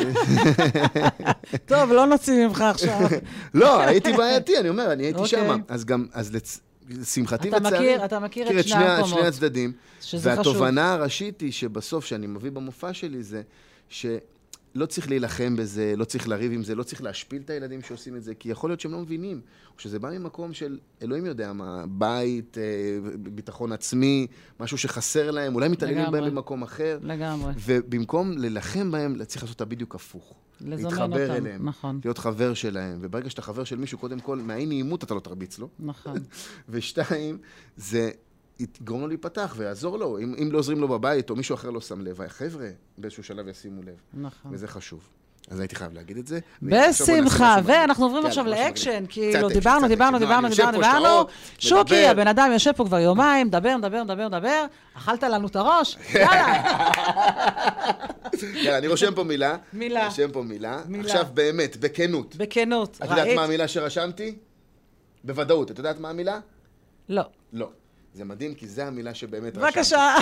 טוב, לא נוציא ממך עכשיו. לא, הייתי בעייתי, אני אומר, אני הייתי אוקיי. שמה. אז גם, אז לצ... שמחתי אתה וצערי. מכיר- אתה מכיר את מכיר שני המקומות. שני הצדדים. שזה חשוב. והתובנה הראשית היא שבסוף, שאני מביא במופע שלי, זה ש... לא צריך להילחם בזה, לא צריך לריב עם זה, לא צריך להשפיל את הילדים שעושים את זה, כי יכול להיות שהם לא מבינים, או שזה בא ממקום של, אלוהים יודע מה, בית, ביטחון עצמי, משהו שחסר להם, אולי מתעללים בהם במקום אחר. לגמרי. ובמקום ללחם בהם, צריך לעשות אותה בדיוק הפוך. להתחבר אליהם, נכון. להיות חבר שלהם, וברגע שאתה חבר של מישהו, קודם כל, מהאי נעימות אתה לא תרביץ לו. נכון. ושתיים, זה יגרום לו להיפתח ויעזור לו. אם, אם לא עוזרים לו בבית, או מישהו אחר לא שם לב, החבר'ה באיזשהו שלב ישימו לב. נכון. וזה חשוב. אז הייתי חייב להגיד את זה. בשמחה, ואנחנו עוברים עכשיו לאקשן, כאילו, דיברנו, דיברנו, דיברנו, דיברנו, דיברנו. שוקי, הבן אדם יושב פה כבר יומיים, מדבר, מדבר, מדבר, מדבר, אכלת לנו את הראש, יאללה. יאללה, אני רושם פה מילה. מילה. רושם פה מילה. עכשיו באמת, בכנות. בכנות. את יודעת מה המילה שרשמתי? בוודאות. את יודעת מה המילה? לא. לא. זה מדהים, כי זה המילה שבאמת רשמתי. בבקשה.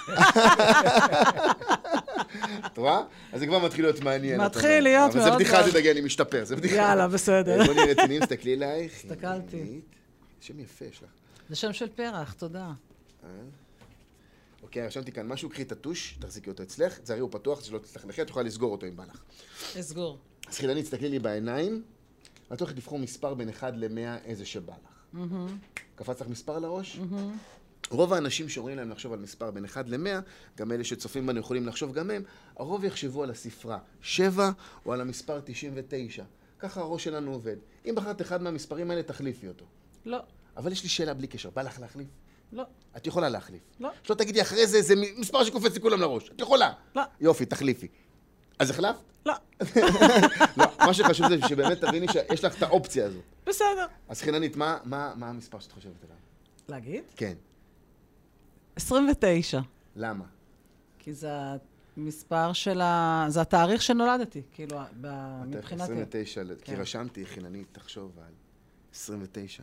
את רואה? אז זה כבר מתחיל להיות מעניין. מתחיל להיות מאוד. אבל זה בדיחה, תדאגי, אני משתפר, זה בדיחה. יאללה, בסדר. בוא נהיה רציניים, תסתכלי אלייך. הסתכלתי. שם יפה יש לך. זה שם של פרח, תודה. אוקיי, רשמתי כאן משהו, קחי את הטוש, תחזיקי אותו אצלך, תזהרי הוא פתוח, שלא תצלח את יכולה לסגור אותו אם בא לך. אסגור. אז חילנית, תסתכלי לי בעיניים, ואת הולכת לבחור מספר בין אחד למאה איזה שבא לך. קפץ לך מספר לראש? רוב האנשים שאומרים להם לחשוב על מספר בין אחד למאה, גם אלה שצופים בנו יכולים לחשוב גם הם, הרוב יחשבו על הספרה שבע או על המספר תשעים ותשע. ככה הראש שלנו עובד. אם בחרת אחד מהמספרים האלה, תחליפי אותו. לא. אבל יש לי שאלה בלי קשר, בא לך להחליף? לא. את יכולה להחליף. לא. שלא תגידי אחרי זה, זה מספר שקופץ לי כולם לראש. את יכולה. לא. יופי, תחליפי. אז החלפת? לא. לא, מה שחשוב זה שבאמת תביני שיש לך את האופציה הזו. בסדר. אז חיננית, מה, מה, מה המספר שאת חושבת עליו? להגיד? כן. עשרים ותשע. למה? כי זה המספר של ה... זה התאריך שנולדתי, כאילו, מבחינת... עשרים ותשע, כי רשמתי, חיננית, תחשוב על עשרים ותשע.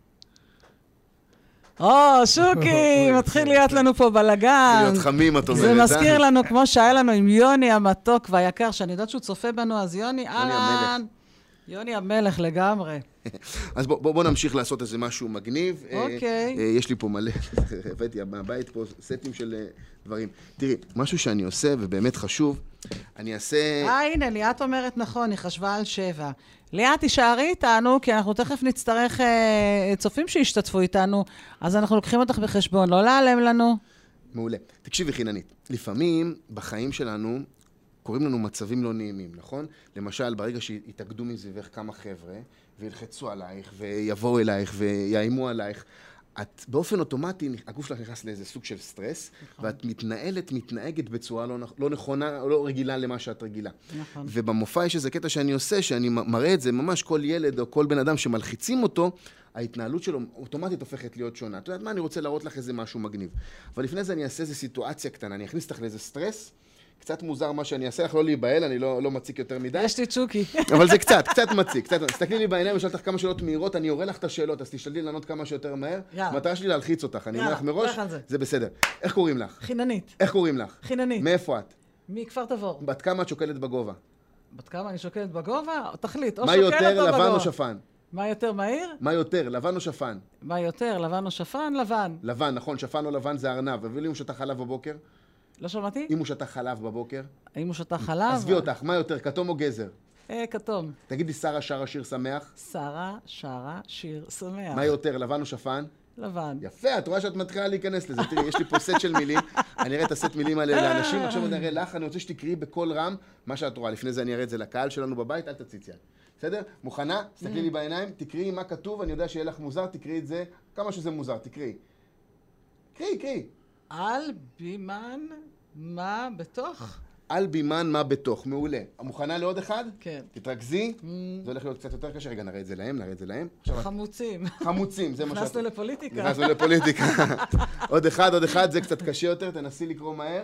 או, שוקי, מתחיל להיות לנו פה בלגן. להיות חמים, את אומרת. זה מזכיר לנו, כמו שהיה לנו עם יוני המתוק והיקר, שאני יודעת שהוא צופה בנו, אז יוני, אהלן. יוני המלך לגמרי. אז בוא, בוא, בוא נמשיך לעשות איזה משהו מגניב. אוקיי. אה, אה, יש לי פה מלא, הבאתי מהבית פה סטים של אה, דברים. תראי, משהו שאני עושה ובאמת חשוב, אני אעשה... אה, הנה, ליאת אומרת נכון, היא חשבה על שבע. ליאת, תישארי איתנו, כי אנחנו תכף נצטרך אה, צופים שישתתפו איתנו, אז אנחנו לוקחים אותך בחשבון, לא להיעלם לנו. מעולה. תקשיבי, חיננית, לפעמים בחיים שלנו קוראים לנו מצבים לא נעימים, נכון? למשל, ברגע שיתאגדו מסביבך כמה חבר'ה, וילחצו עלייך, ויבואו אלייך, ויאיימו עלייך, את באופן אוטומטי, הגוף שלך נכנס לאיזה סוג של סטרס, נכון. ואת מתנהלת, מתנהגת בצורה לא, לא נכונה, או לא רגילה למה שאת רגילה. נכון. ובמופע יש איזה קטע שאני עושה, שאני מראה את זה, ממש כל ילד או כל בן אדם שמלחיצים אותו, ההתנהלות שלו אוטומטית הופכת להיות שונה. את יודעת מה? אני רוצה להראות לך איזה משהו מגניב. אבל לפני זה אני אעשה איזה סיטואציה קטנה, אני אכניס לך לאיזה סטרס, קצת מוזר מה שאני אעשה, לך לא להיבהל, אני לא, לא מציק יותר מדי. יש לי צ'וקי. אבל זה קצת, קצת מציק. קצת, תסתכלי לי בעיניים, ושאלת לך כמה שאלות מהירות, אני אורא לך את השאלות, אז תשתדלי לענות כמה שיותר מהר. יאללה. מטרה שלי להלחיץ אותך, אני אומר לך מראש, זה. זה בסדר. איך קוראים לך? חיננית. איך קוראים לך? חיננית. מאיפה את? מכפר תבור. בת כמה את שוקלת בגובה? בת כמה אני שוקלת בגובה? תחליט, או מה שוקלת או בגובה. יותר, לבן או שפן? מה יותר מהיר? מה יותר, לבן או שפן? מה יותר, לבן או שפן? לבן. לבן, נכון, שפן או לבן זה ארנב. אבל אם הוא שתה חלב בבוקר? לא שמעתי? אם הוא שתה חלב בבוקר? אם הוא שתה חלב? עזבי אותך, מה יותר, כתום או גזר? אה, כתום. תגידי, שרה שרה שיר שמח? שרה שרה שיר שמח. מה יותר, לבן או שפן? לבן. יפה, את רואה שאת מתחילה להיכנס לזה. תראי, יש לי פה סט של מילים, אני אראה את הסט מילים האלה לאנשים, עכשיו אני אראה לך, אני רוצה שתקראי בקול רם מה שאת רואה. לפני זה אני אראה את זה לקהל שלנו בבית, אל תציצי. בסדר? מוכנה? תסתכלי לי בעיניים, תקראי מה כתוב, אני יודע שיהיה לך מוזר, תקראי את זה, כמה שזה מוזר, תקראי. קראי, קראי. על בימן מה בתוך? על בימן מה בתוך, מעולה. מוכנה לעוד אחד? כן. תתרכזי, זה הולך להיות קצת יותר קשה, רגע נראה את זה להם, נראה את זה להם. חמוצים. חמוצים, זה מה שאת... נכנסנו לפוליטיקה. נכנסנו לפוליטיקה. עוד אחד, עוד אחד, זה קצת קשה יותר, תנסי לקרוא מהר.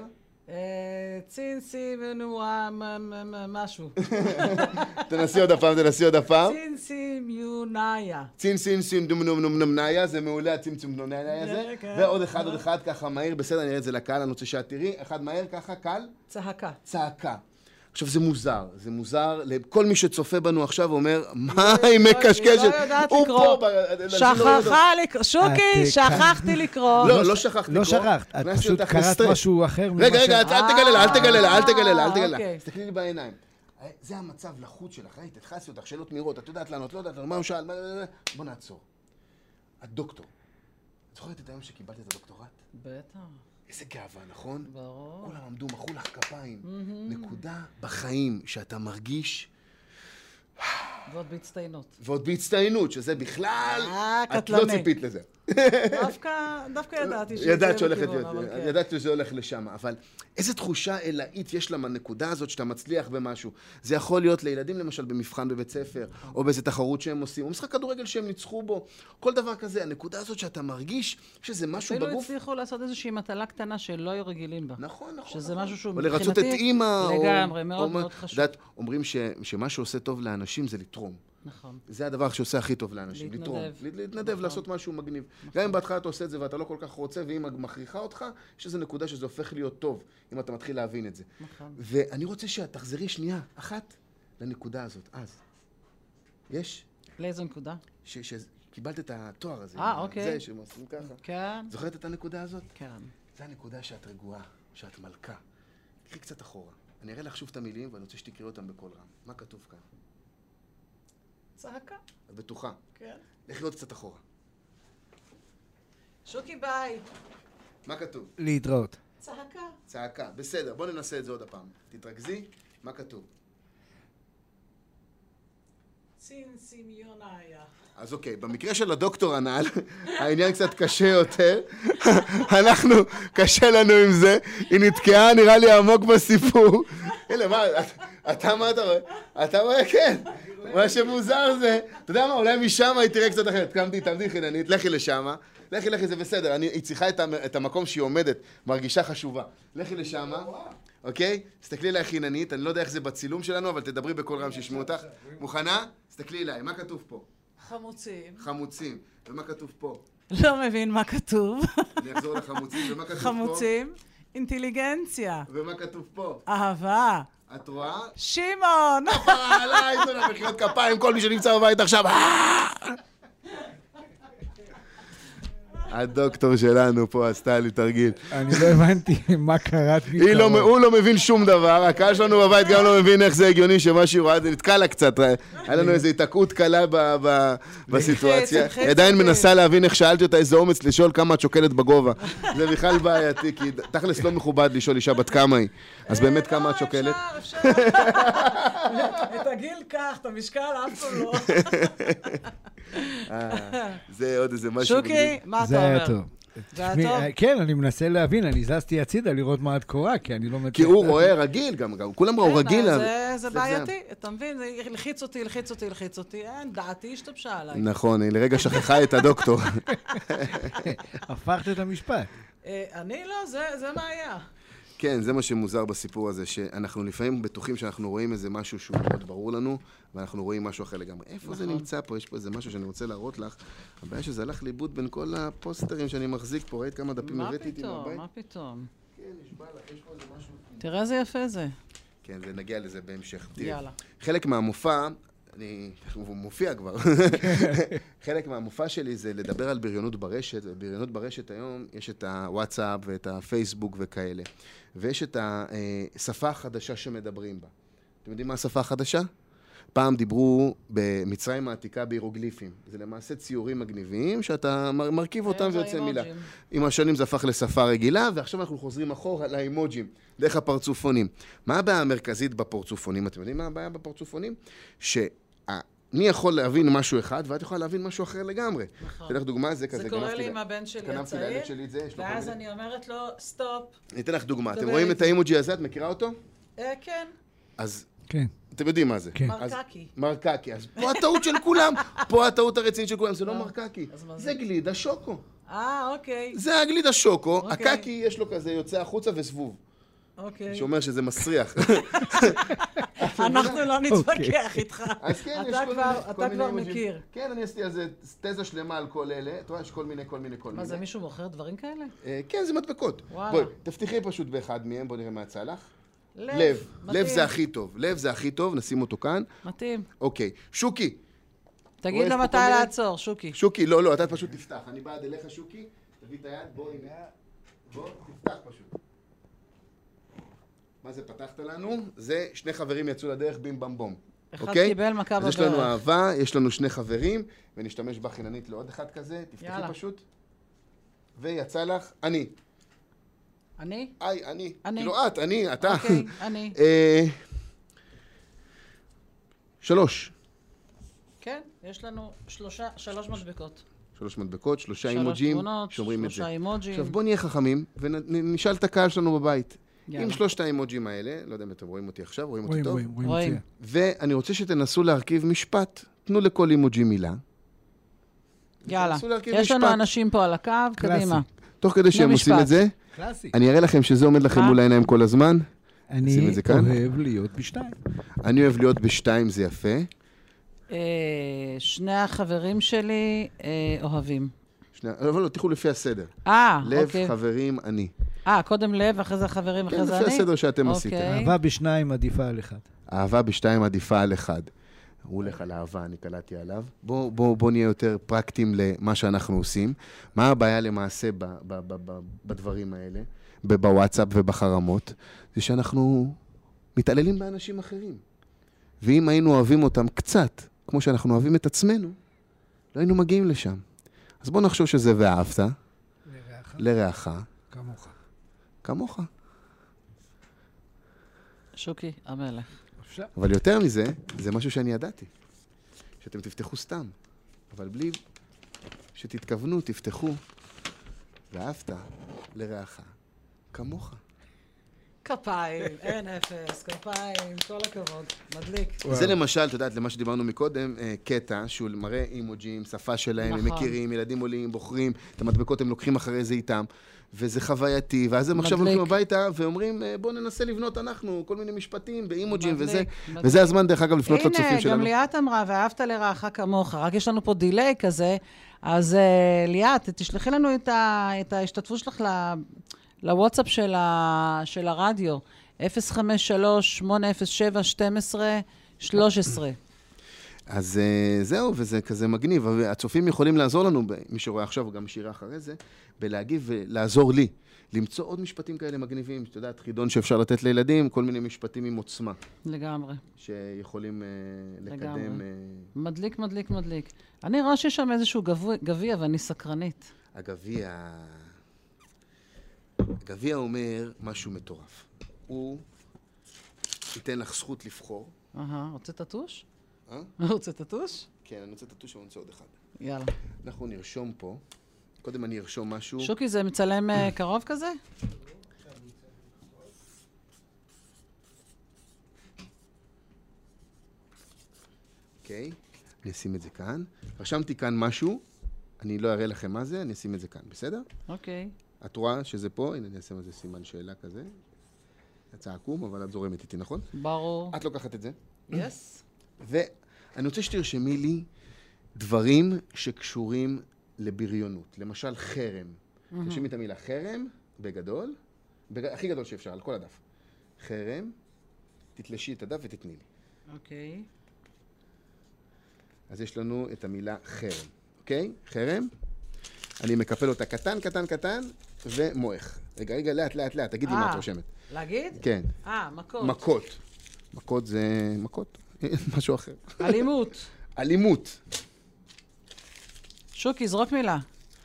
צינסי ונועה משהו. תנסי עוד הפעם, תנסי עוד הפעם. צינסי מיוניה. צינסי מיוניה, זה מעולה, הצימצום מיוניה הזה. ועוד אחד, עוד אחד, ככה מהיר, בסדר, אני אראה את זה לקהל, אני רוצה שאת תראי. אחד מהר, ככה, קל. צעקה. צעקה. עכשיו, זה מוזר, זה מוזר לכל מי שצופה בנו עכשיו אומר, מה היא מקשקשת? לא יודעת לקרוא. שכחה לקרוא. שוקי, שכחתי לקרוא. לא, לא שכחתי לקרוא. לא שכחת, את פשוט קראת משהו אחר. רגע, רגע, אל תגלה לה, אל תגלה לה, אל תגלה לה, אל תגלה לה. תסתכלי לי בעיניים. זה המצב לחוץ שלך, ראית, התחלתי אותך, שאלות מהירות, את יודעת לענות, לא יודעת, מה הוא שאל, בוא נעצור. את דוקטור. את זוכרת את היום שקיבלת את הדוקטורט? בטח. איזה גאווה, נכון? ברור. כולם עמדו, מחאו לך כפיים. נקודה בחיים שאתה מרגיש... ועוד בהצטיינות. ועוד בהצטיינות, שזה בכלל... אה, את לא ציפית לזה. דווקא ידעתי שזה ידעת שהולכת בכיוון, להיות, אבל כן. ידעת שזה הולך לשם, אבל איזה תחושה אלאית יש לנקודה הזאת שאתה מצליח במשהו. זה יכול להיות לילדים למשל במבחן בבית ספר, או באיזו תחרות שהם עושים, או משחק כדורגל שהם ניצחו בו, כל דבר כזה. הנקודה הזאת שאתה מרגיש שזה משהו בגוף... אפילו הצליחו לעשות איזושהי מטלה קטנה שלא היו רגילים בה. נכון, נכון. שזה משהו שהוא או לרצות את אימא, לגמרי, מאוד מאוד חשוב. אומרים שמה שעושה טוב לאנשים זה לתרום. נכון. זה הדבר שעושה הכי טוב לאנשים, להתנדב. לתרום. להתנדב, לעשות משהו מגניב. גם אם בהתחלה אתה עושה את זה ואתה לא כל כך רוצה, ואם מכריחה אותך, יש איזו נקודה שזה הופך להיות טוב, אם אתה מתחיל להבין את זה. נכון. ואני רוצה שתחזרי שנייה אחת לנקודה הזאת, אז. יש? לאיזו נקודה? שקיבלת את התואר הזה. אה, אוקיי. זה שמעשים ככה. כן. זוכרת את הנקודה הזאת? כן. זה הנקודה שאת רגועה, שאת מלכה. קחי קצת אחורה. אני אראה לך שוב את המילים, ואני רוצה שתקראי אותם בקול רם. מה כתוב כאן? צעקה. את בטוחה. כן. לכי עוד קצת אחורה. שוקי ביי. מה כתוב? להתראות. צעקה. צעקה. בסדר, בוא ננסה את זה עוד הפעם. תתרכזי. מה כתוב? צין סמיוניה. אז אוקיי, במקרה של הדוקטור הנעל, העניין קצת קשה יותר. אנחנו, קשה לנו עם זה. היא נתקעה, נראה לי, עמוק בסיפור. הנה, מה, אתה מה אתה רואה? אתה רואה, כן. מה שמוזר זה, אתה יודע מה, אולי משם היא תראה קצת אחרת. קמתי, תעמדי חיננית, לכי לשם. לכי, לכי, זה בסדר. היא צריכה את המקום שהיא עומדת, מרגישה חשובה. לכי לשם, אוקיי? תסתכלי אליי חיננית, אני לא יודע איך זה בצילום שלנו, אבל תדברי בקול רם שישמעו אותך. מוכנה? תסתכלי אליי, מה כתוב פה? חמוצים. חמוצים. ומה כתוב פה? לא מבין מה כתוב. אני אחזור לחמוצים, ומה כתוב פה? חמוצים, אינטליגנציה. ומה כתוב פה? אהבה. את רואה? שמעון. כפרה עליי, תנו לה מחיאות כפיים, כל מי שנמצא בבית עכשיו. הדוקטור שלנו פה עשתה לי תרגיל. אני לא הבנתי מה קראת לי. הוא לא מבין שום דבר, הקהל שלנו בבית גם לא מבין איך זה הגיוני שמשהו ראה, זה נתקע לה קצת, היה לנו איזו התעקעות קלה בסיטואציה. היא עדיין מנסה להבין איך שאלתי אותה איזה אומץ לשאול כמה את שוקלת בגובה. זה בכלל בעייתי, כי תכלס לא מכובד לשאול אישה בת כמה היא. אז באמת כמה את שוקלת? אפשר, אפשר. את הגיל כך, את המשקל אף פעם לא. זה עוד איזה משהו. שוקי, מה אתה אומר? זה היה טוב. זה היה טוב? כן, אני מנסה להבין, אני זזתי הצידה לראות מה את קורה, כי אני לא מצליח... כי הוא רואה רגיל, גם כולם ראו רגיל. זה בעייתי, אתה מבין? זה הלחיץ אותי, הלחיץ אותי, הלחיץ אותי, אין, דעתי השתבשה עליי. נכון, היא לרגע שכחה את הדוקטור. הפכת את המשפט. אני לא, זה מה היה. כן, זה מה שמוזר בסיפור הזה, שאנחנו לפעמים בטוחים שאנחנו רואים איזה משהו שהוא מאוד ברור לנו, ואנחנו רואים משהו אחר לגמרי. איפה זה נמצא פה? יש פה איזה משהו שאני רוצה להראות לך. הבעיה שזה הלך לאיבוד בין כל הפוסטרים שאני מחזיק פה. ראית כמה דפים הבאתי איתי מהבית? מה פתאום? מה פתאום? כן, נשבע לך, יש פה איזה משהו... תראה איזה יפה זה. כן, זה נגיע לזה בהמשך. יאללה. חלק מהמופע, אני... הוא מופיע כבר. חלק מהמופע שלי זה לדבר על בריונות ברשת, ובריונות ברשת היום יש את הוואטסאפ ואת הפייסבוק וכאלה. ויש את השפה החדשה שמדברים בה. אתם יודעים מה השפה החדשה? פעם דיברו במצרים העתיקה בהירוגליפים. זה למעשה ציורים מגניביים שאתה מרכיב אותם ויוצא מילה. עם השנים זה הפך לשפה רגילה, ועכשיו אנחנו חוזרים אחורה לאימוג'ים, דרך הפרצופונים. מה הבעיה המרכזית בפרצופונים? אתם יודעים מה הבעיה בפרצופונים? שאני יכול להבין משהו אחד, ואת יכולה להבין משהו אחר לגמרי. נכון. תלך דוגמה, זה כזה. זה קורה לי עם הבן שלי הצעיר. קנפתי לילד שלי את זה, יש לו כל מיני. ואז אני אומרת לו, סטופ. אני אתן לך דוגמה. אתם רואים את האימוג'י הזה? את מכירה אותו? כן. אז... כן. אתם יודעים מה זה? כן. מרקקי. מרקקי. אז פה הטעות של כולם. פה הטעות הרצינית של כולם. זה לא מרקקי. זה גלידה שוקו. אה, אוקיי. זה הגלידה שוקו. הקקי יש לו כזה יוצא החוצה וסבוב. אוקיי. שאומר שזה מסריח. אנחנו לא נתווכח איתך. אז כן, יש אתה כבר מכיר. כן, אני עשיתי על זה תזה שלמה על כל אלה. אתה רואה, יש כל מיני, כל מיני, כל מיני. מה, זה מישהו מוכר דברים כאלה? כן, זה מדבקות. וואלה. בואי, תפתחי פשוט באחד מהם, בוא נראה מה יצא לך. לב. לב. מתאים. לב זה הכי טוב. לב זה הכי טוב, נשים אותו כאן. מתאים. אוקיי. שוקי. תגיד לו מתי לעצור, שוקי. שוקי, לא, לא, אתה פשוט תפתח. אני בעד אליך, שוקי. תביא את היד, בוא, הנה. בוא, תפתח פשוט. מה זה פתחת לנו? זה שני חברים יצאו לדרך בים במ בום. אחד אוקיי? קיבל מכה אז יש לנו בברך. אהבה, יש לנו שני חברים, ונשתמש בה חיננית לעוד אחד כזה. תפתחי יאללה. פשוט. ויצא לך, אני. אני? היי, אני. אני. כאילו את, אני, אתה. אוקיי, אני. אה, שלוש. כן, יש לנו שלושה, שלוש מדבקות. שלוש מדבקות, שלושה שלוש אימוג'ים, תמונות, שאומרים את זה. שלושה אימוג'ים. עכשיו בוא נהיה חכמים, ונשאל את הקהל שלנו בבית. יאללה. עם שלושת האימוג'ים האלה, לא יודע אם אתם רואים אותי עכשיו, רואים אותי רואים, טוב? רואים, רואים. רואים. מצוין. ואני רוצה שתנסו להרכיב משפט. תנו לכל אימוג'י מילה. יאללה. תנסו להרכיב יש לנו משפט. אנשים פה על הקו, קדימה. תוך כדי שהם משפט. עושים את זה, קלאסי. אני אראה לכם שזה עומד לכם מה? מול העיניים כל הזמן. שים אני את זה כאן. אוהב להיות בשתיים. אני אוהב להיות בשתיים, זה יפה. אה, שני החברים שלי אה, אוהבים. שני- אבל לא, תלכו לפי הסדר. אה, לב, אוקיי. חברים, אני. אה, קודם לב, אחרי זה החברים, כן, אחרי זה לפי אני? הסדר שאתם עשיתם. אוקיי. אהבה בשניים עדיפה על אחד. אהבה בשתיים עדיפה על אחד. הוא הולך על אהבה, אני קלטתי עליו. בואו בוא, בוא נהיה יותר פרקטיים למה שאנחנו עושים. מה הבעיה למעשה ב, ב, ב, ב, בדברים האלה, ב- בוואטסאפ ובחרמות? זה שאנחנו מתעללים באנשים אחרים. ואם היינו אוהבים אותם קצת, כמו שאנחנו אוהבים את עצמנו, לא היינו מגיעים לשם. אז בואו נחשוב שזה ואהבת, לרעך. לרעך, כמוך. כמוך. שוקי, המלך. אפשר. אבל יותר מזה, זה משהו שאני ידעתי. שאתם תפתחו סתם, אבל בלי שתתכוונו, תפתחו. ואהבת לרעך, כמוך. כפיים, אין אפס, כפיים, כל הכבוד, מדליק. זה למשל, אתה יודעת, למה שדיברנו מקודם, אה, קטע שהוא מראה אימוג'ים, שפה שלהם, הם נכון. מכירים, ילדים עולים, בוחרים, את המדבקות הם לוקחים אחרי זה איתם, וזה חווייתי, ואז הם עכשיו מדליק. הולכים הביתה ואומרים, אה, בוא ננסה לבנות אנחנו, כל מיני משפטים באימוג'ים מדליק, וזה, מדליק. וזה הזמן דרך אגב לפנות לצופים הנה, שלנו. גם ליאת אמרה, ואהבת לרעך כמוך, רק יש לנו פה דיליי כזה, אז uh, ליאת, תשלחי לנו את, ה, את ההשתתפות שלך ל, לוואטסאפ של, ה, של הרדיו, אפס חמש שלוש שמונה אפס שבע שתים עשרה שלוש עשרה. אז uh, זהו, וזה כזה מגניב, והצופים יכולים לעזור לנו, מי שרואה עכשיו, גם שירה אחרי זה, בלהגיב ולעזור לי, למצוא עוד משפטים כאלה מגניבים, שאתה יודע, חידון שאפשר לתת לילדים, כל מיני משפטים עם עוצמה, לגמרי. שיכולים uh, לגמרי. לקדם... Uh, מדליק, מדליק, מדליק. אני רואה שיש שם איזשהו גבו- גביע, ואני סקרנית. הגביע... הגביע אומר משהו מטורף. הוא ייתן לך זכות לבחור. אהה, רוצה טטוש? אה? רוצה טטוש? כן, אני רוצה טטוש, אבל אני רוצה עוד אחד. יאללה. אנחנו נרשום פה. קודם אני ארשום משהו. שוקי, זה מצלם אה, קרוב כזה? אוקיי, אני אשים את זה כאן. רשמתי כאן משהו, אני לא אראה לכם מה זה, אני אשים את זה כאן, בסדר? אוקיי. את רואה שזה פה, הנה אני אשים על זה סימן שאלה כזה. יצא עקום, אבל את זורמת איתי, נכון? ברור. את לוקחת את זה. יס? ואני רוצה שתרשמי לי דברים שקשורים לבריונות. למשל, חרם. תרשמי את המילה חרם, בגדול, בג... הכי גדול שאפשר, על כל הדף. חרם, תתלשי את הדף ותתני לי. אוקיי. אז יש לנו את המילה חרם, אוקיי? חרם. אני מקפל אותה קטן, קטן, קטן, ומוח. רגע, רגע, לאט, לאט, לאט, תגידי מה את רושמת. להגיד? כן. אה, מכות. מכות. מכות זה מכות, משהו אחר. אלימות. אלימות. שוקי, זרוק מילה.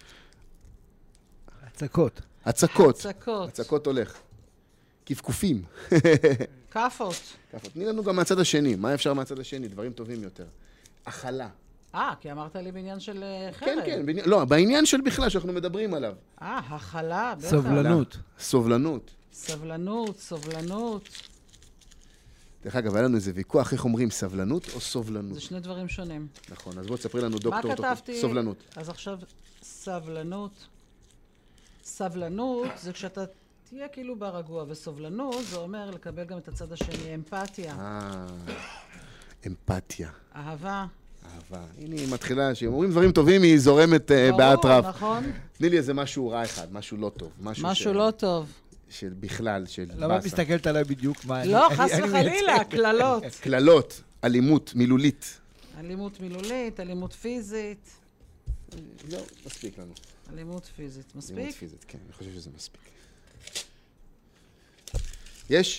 הצקות. הצקות. הצקות. הצקות הולך. קפקופים. כאפות. ככה, תני לנו גם מהצד השני. מה אפשר מהצד השני? דברים טובים יותר. אכלה. אה, כי אמרת לי בעניין של אה, חרם. כן, כן. בעניין, לא, בעניין של בכלל שאנחנו מדברים עליו. אה, הכלה, בטח. סובלנות. סובלנות. סבלנות, סובלנות. דרך אגב, היה לנו איזה ויכוח, איך אומרים, סבלנות או סובלנות? זה שני דברים שונים. נכון, אז בוא תספרי לנו מה דוקטור. כתבתי? סובלנות. אז עכשיו, סבלנות. סבלנות זה כשאתה תהיה כאילו ברגוע, וסובלנות זה אומר לקבל גם את הצד השני, אמפתיה, אה, אמפתיה, אהבה. אהבה. הנה היא מתחילה, שאומרים דברים טובים, היא זורמת אה, באט רב. נכון? תני לי איזה משהו רע אחד, משהו לא טוב. משהו ש- לא טוב. של בכלל, של למה את באסה. מסתכלת עליי בדיוק? מה, לא, אני- חס אני וחלילה, מייצג. קללות. קללות, אלימות, מילולית. אלימות מילולית, אלימות פיזית. לא, מספיק לנו. אלימות פיזית. אלימות מספיק? פיזית, כן, אני חושב שזה מספיק. יש?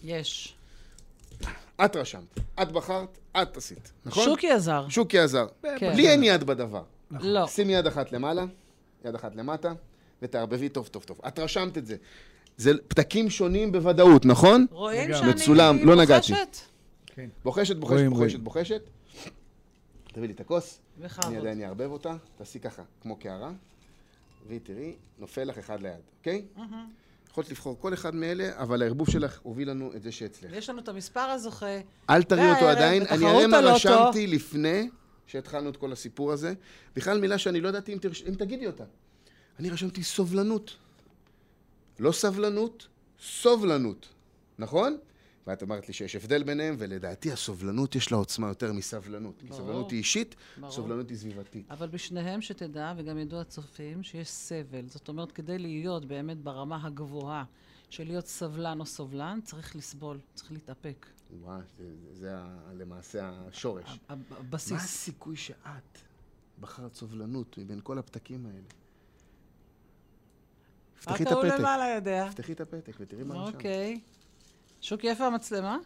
יש. את רשמת, את בחרת, את עשית, נכון? שוקי עזר. שוקי עזר. כן. לי אין יד בדבר. לא. שימי יד אחת למעלה, יד אחת למטה, ותערבבי טוב טוב טוב. את רשמת את זה. זה פתקים שונים בוודאות, נכון? רואים לגמרי. שאני מצולם, לא נגעתי. בוחשת? כן. בוחשת, בוחשת, רואים, בוחשת, רואים. בוחשת. תביא לי את הכוס. אני בכבוד. עדיין אערבב אותה. תעשי ככה, כמו קערה. והיא תראי, נופל לך אחד ליד, אוקיי? יכולת לבחור כל אחד מאלה, אבל הערבוב שלך הוביל לנו את זה שאצלך. יש לנו את המספר הזוכה. אל תראי אותו והערב, עדיין, אני בתחרות אראה מה הלוטו. רשמתי לפני שהתחלנו את כל הסיפור הזה. בכלל מילה שאני לא ידעתי אם, תרש... אם תגידי אותה. אני רשמתי סובלנות. לא סבלנות, סובלנות. נכון? ואת אמרת לי שיש הבדל ביניהם, ולדעתי הסובלנות יש לה עוצמה יותר מסבלנות. כי סובלנות היא אישית, ברור. סובלנות היא סביבתית. אבל בשניהם שתדע, וגם ידעו הצופים, שיש סבל. זאת אומרת, כדי להיות באמת ברמה הגבוהה של להיות סבלן או סובלן, צריך לסבול, צריך להתאפק. וואו, זה, זה, זה ה- למעשה השורש. ה- מה הבסיס. הסיכוי שאת בחרת סובלנות מבין כל הפתקים האלה? תפתחי רק את ההוא הפתק. למעלה יודע. תפתחי את הפתק ותראי מה רשמת. אוקיי. שוקי, איפה המצלמה?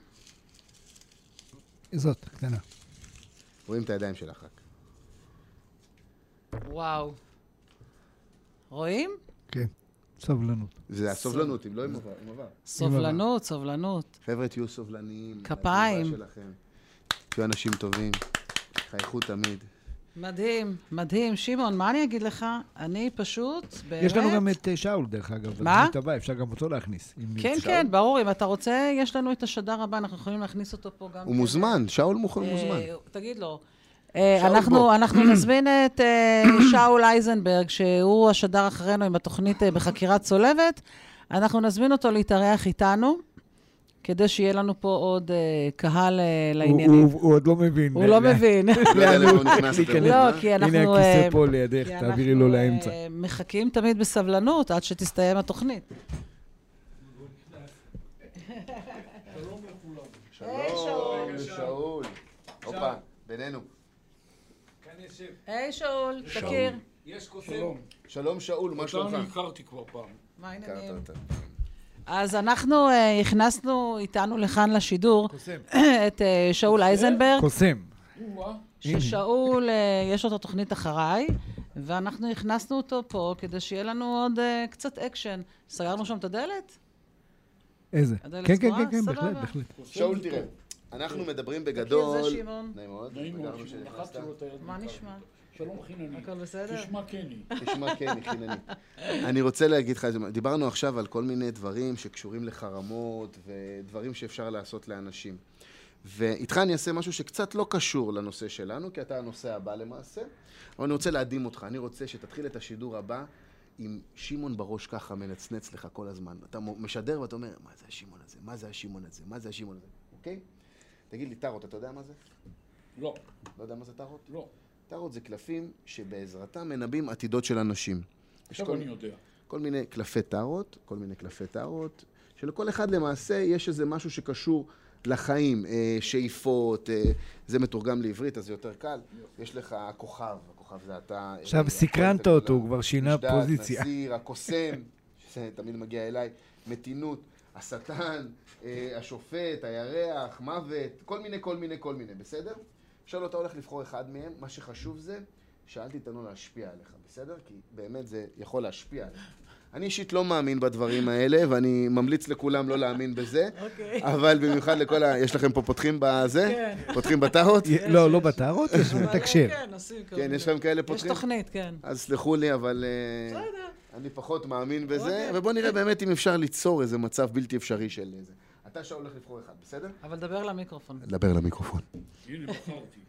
זאת, קטנה. רואים את הידיים שלך רק. וואו. רואים? כן. סבלנות. זה הסובלנות, אם לא עם עבר. עם עבר. סובלנות, סובלנות. חבר'ה, תהיו סובלניים. כפיים. לתגובה שלכם. תהיו אנשים טובים. חייכו תמיד. מדהים, מדהים. שמעון, מה אני אגיד לך? אני פשוט, באמת... יש לנו גם את אה, שאול, דרך אגב. מה? בתוכנית הבאה, אפשר גם אותו להכניס. אם כן, נרצה. כן, ברור. אם אתה רוצה, יש לנו את השדר הבא, אנחנו יכולים להכניס אותו פה גם... הוא כן. מוזמן, שאול מוכן אה, מוזמן. תגיד לו. אה, שאול אנחנו, בוא. אנחנו נזמין את אה, שאול אייזנברג, שהוא השדר אחרינו עם התוכנית אה, בחקירת צולבת. אנחנו נזמין אותו להתארח איתנו, כדי שיהיה לנו פה עוד אה, קהל אה, הוא- לעניינים. הוא הוא עוד לא מבין. הוא לא לה- מבין. לא יודע למה הוא נכנס להיכנס. יותר לא, מוזמן. כי אנחנו... הנה אה, הכיסא פה לידך, כי תעבירי לו אנחנו, לאמצע. אה, מחכים תמיד בסבלנות עד שתסתיים התוכנית. שלום, שאול. הופה, בינינו. היי שאול, תכיר. יש קוסם. שלום שאול, מה שלומך? אותנו הכרתי כבר פעם. מה הכרת העניינים? אותה. אז אנחנו אה, הכנסנו איתנו לכאן לשידור קוסם. את אה, שאול אייזנברג, קוסם. וואה. ששאול, אה, יש לו את התוכנית אחריי, ואנחנו הכנסנו אותו פה כדי שיהיה לנו עוד אה, קצת אקשן. סגרנו שם את הדלת? איזה? הדלת כן, כן, סגורה? כן, כן, סבבה. בהחלט, בהחלט. שאול, תראה, אנחנו מדברים תכיר בגדול... זה שמעון. נעים מאוד. נעים מאוד, בגלל שמעון, שנכנסת. לחצתי לו את היד מה מכאן. נשמע? שלום חינני. הכל בסדר? תשמע קני. תשמע, כן, חינני. אני רוצה להגיד לך, דיברנו עכשיו על כל מיני דברים שקשורים לחרמות ודברים שאפשר לעשות לאנשים. ואיתך אני אעשה משהו שקצת לא קשור לנושא שלנו, כי אתה הנושא הבא למעשה, אבל אני רוצה להדהים אותך. אני רוצה שתתחיל את השידור הבא עם שמעון בראש ככה מנצנץ לך כל הזמן. אתה משדר ואתה אומר, מה זה השמעון הזה? מה זה השמעון הזה? מה זה השמעון הזה? אוקיי? תגיד לי, טארות, אתה יודע מה זה? לא, לא יודע מה זה טארות? לא. טארות זה קלפים שבעזרתם מנבאים עתידות של אנשים. יש עכשיו כל- אני יודע. כל מיני קלפי טארות, כל מיני קלפי טארות, שלכל אחד למעשה יש איזה משהו שקשור לחיים, אה, שאיפות, אה, זה מתורגם לעברית, אז זה יותר קל. יש לך הכוכב, הכוכב זה אתה... עכשיו אה, סקרנת הפועלת אותו, הוא הגדולה, כבר שינה משדד, פוזיציה. נזיר, הקוסם, שזה תמיד מגיע אליי, מתינות, השטן, אה, השופט, הירח, מוות, כל מיני, כל מיני, כל מיני, בסדר? עכשיו אתה הולך לבחור אחד מהם, מה שחשוב זה שאל תיתן לו להשפיע עליך, בסדר? כי באמת זה יכול להשפיע עליך. אני אישית לא מאמין בדברים האלה, ואני ממליץ לכולם לא להאמין בזה, אבל במיוחד לכל ה... יש לכם פה פותחים בזה? פותחים בטרות? לא, לא בטרות, יש מתקשר. כן, עושים כל כן, מיני. יש לכם כאלה יש פותחים? תוכנית, כן. אז סלחו לי, אבל אה, אני פחות מאמין בזה, ובואו נראה באמת אם אפשר ליצור איזה מצב בלתי אפשרי של זה. אתה שאול הולך לבחור אחד, בסדר? אבל דבר למיקרופון. דבר למיקרופון. הנה, בחרתי.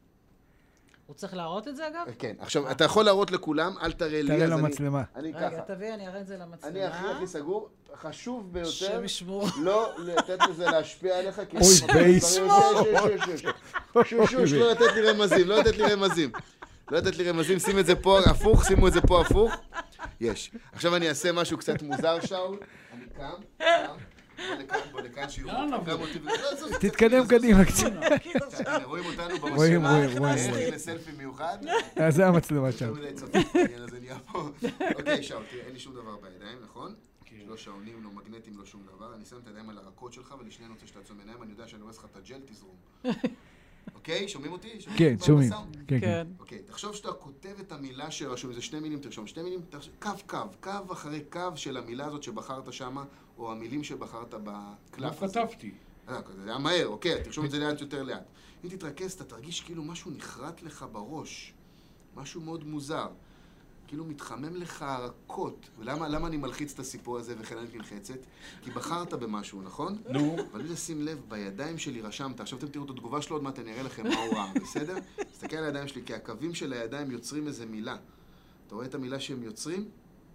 הוא צריך להראות את זה, אגב? כן, עכשיו, אתה יכול להראות לכולם, אל תראה לי, תראה אז אני... למצלמה. אני רגע, ככה. תביא, אני אראה את זה למצלמה. אני הכי הכי סגור, חשוב ביותר, השם ישמור. לא לתת לזה להשפיע עליך, כי... אוי, בייס. שוש, שוש, שוש, שוש, שוש, לא לתת לי רמזים, לא לתת לי רמזים. לא לתת לי רמזים, שים את זה פה הפוך, שימו את זה פה הפוך. יש. עכשיו אני אעשה משהו קצת מוזר, שאול. אני קם, קם, בוא לכאן, בוא לכאן, שיראו. גם אותי. תתקדם קדימה קצת. הנה, רואים אותנו במצלמה. רואים, רואים, רואים. הנה סלפי מיוחד. אז זה המצלמה שם. יותר מדי צפוף, העניין הזה נהיה פה. אוקיי, שאול, תראה, אין לי שום דבר בידיים, נכון? לא שעונים, לא מגנטים, לא שום דבר. אני שם את הידיים על הרכות שלך, ולשנייה אני רוצה שתעצום עיניים, אני יודע שאני רואה לך את הג'ל, תזרום. אוקיי? שומעים אותי? כן, שומעים. כן, כן. אוקיי, תחשוב שאתה כותב את המילה שרשום, זה שני מילים, תרשום שתי מילים, קו קו, קו אחרי קו של המילה הזאת שבחרת שמה, או המילים שבחרת בקלף הזה. לא כתבתי. זה היה מהר, אוקיי, תרשום את זה לאט יותר לאט. אם תתרכז, אתה תרגיש כאילו משהו נחרט לך בראש. משהו מאוד מוזר. כאילו מתחמם לך הרכות. ולמה למה אני מלחיץ את הסיפור הזה וחלנית נלחצת? כי בחרת במשהו, נכון? נו. אבל אני שים לב, בידיים שלי רשמת. עכשיו אתם תראו את התגובה שלו, עוד מעט אני אראה לכם מה הוא ראה, בסדר? תסתכל על הידיים שלי, כי הקווים של הידיים יוצרים איזה מילה. אתה רואה את המילה שהם יוצרים?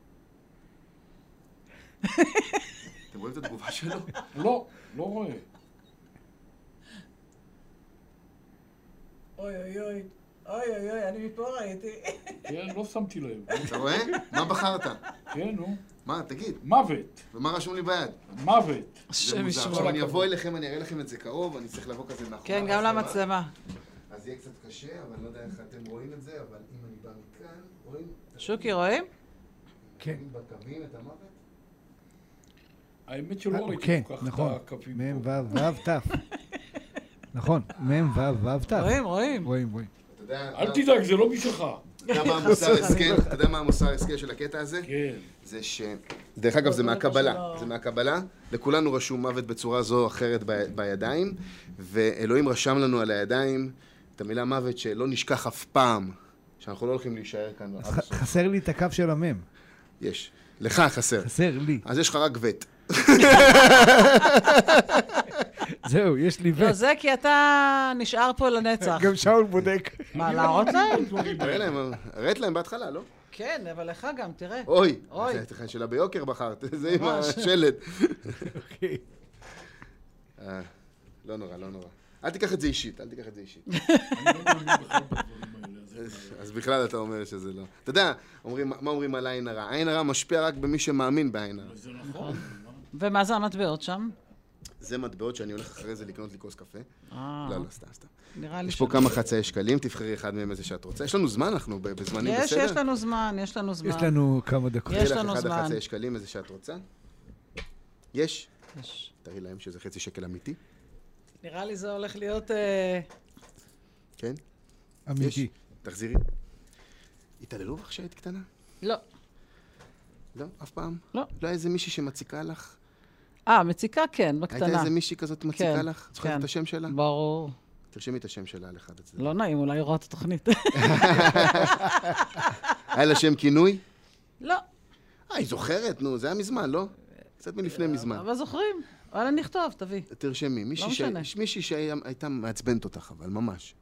אתם רואים את התגובה שלו? לא, לא רואה. אוי אוי אוי. אוי אוי אוי, אני מפה ראיתי. כן, לא שמתי לב. אתה רואה? מה בחרת? כן, נו. מה, תגיד. מוות. ומה רשום לי ביד? מוות. זה מוזר. עכשיו אני אבוא אליכם, אני אראה לכם את זה קרוב, אני צריך לבוא כזה מאחורי. כן, גם למצלמה. אז יהיה קצת קשה, אבל אני לא יודע איך אתם רואים את זה, אבל אם אני בא מכאן, רואים? שוקי, רואים? כן. בקווים את המוות? האמת שלא ראיתי כן, כל כך נכון. את הקווים מם פה. וו וו תף. נכון, מם וו וו תף. רואים, רואים. רואים, רואים. אתה יודע... אל תדאג, זה לא בשבילך. אתה יודע מה המוסר הסכל? אתה יודע מה המוסר הסכל של הקטע הזה? כן. זה ש... דרך אגב, זה מהקבלה. זה מהקבלה. לכולנו רשום מוות בצורה זו או אחרת ב- בידיים, ואלוהים רשם לנו על הידיים את המילה מוות שלא נשכח אף פעם, שאנחנו לא הולכים להישאר כאן. אז ח- חסר לי את הקו של המם. יש. לך חסר. חסר לי. אז יש לך רק וט. זהו, יש לי לא, וט. זה כי אתה נשאר פה לנצח. גם שאול בודק. מה, להראות להם? תראה להם, הראת להם בהתחלה, לא? כן, אבל לך גם, תראה. אוי, אוי. זה תכן שלה ביוקר בחרת, זה עם ממש. השלד. אוקיי. אה, לא נורא, לא נורא. אל תיקח את זה אישית, אל תיקח את זה אישית. אני לא מאמין בכלל בדברים האלה. אז אז בכלל אתה אומר שזה לא. אתה יודע, אומרים, מה אומרים על עין הרע? עין הרע משפיע רק במי שמאמין בעין הרע. זה נכון. ומה זה המטבעות שם? זה מטבעות שאני הולך אחרי זה לקנות לי כוס קפה. אה, לא, לא, סתם, סתם. נראה לי יש פה כמה חצאי שקלים, תבחרי אחד מהם איזה שאת רוצה. יש לנו זמן, אנחנו ב- בזמנים יש, בסדר? יש לנו זמן, יש לנו זמן. יש לנו כמה דקות. יש תבחרי לנו לך אחד זמן. החצאי שקלים, איזה שאת רוצה. יש? יש. תראי להם שזה חצי שקל אמיתי. נראה לי זה הולך להיות... אה, כן? אמיתי. יש? תחזירי. התעללו בך כשהיית קטנה? לא. לא? אף פעם? לא. לא היה איזה מישהי שמציקה לך? אה, מציקה כן, בקטנה. הייתה איזה מישהי כזאת מציקה כן, לך? זוכרת כן. את השם שלה? ברור. תרשמי את השם שלה על אחד הצדדים. לא נעים, אולי לראות את התוכנית. היה לה שם כינוי? לא. אה, היא זוכרת, נו, זה היה מזמן, לא? קצת מלפני מזמן. אבל זוכרים. וואלה, נכתוב, תביא. תרשמי, מישהי לא ש- משנה. מישהי שהייתה מעצבנת אותך, אבל ממש.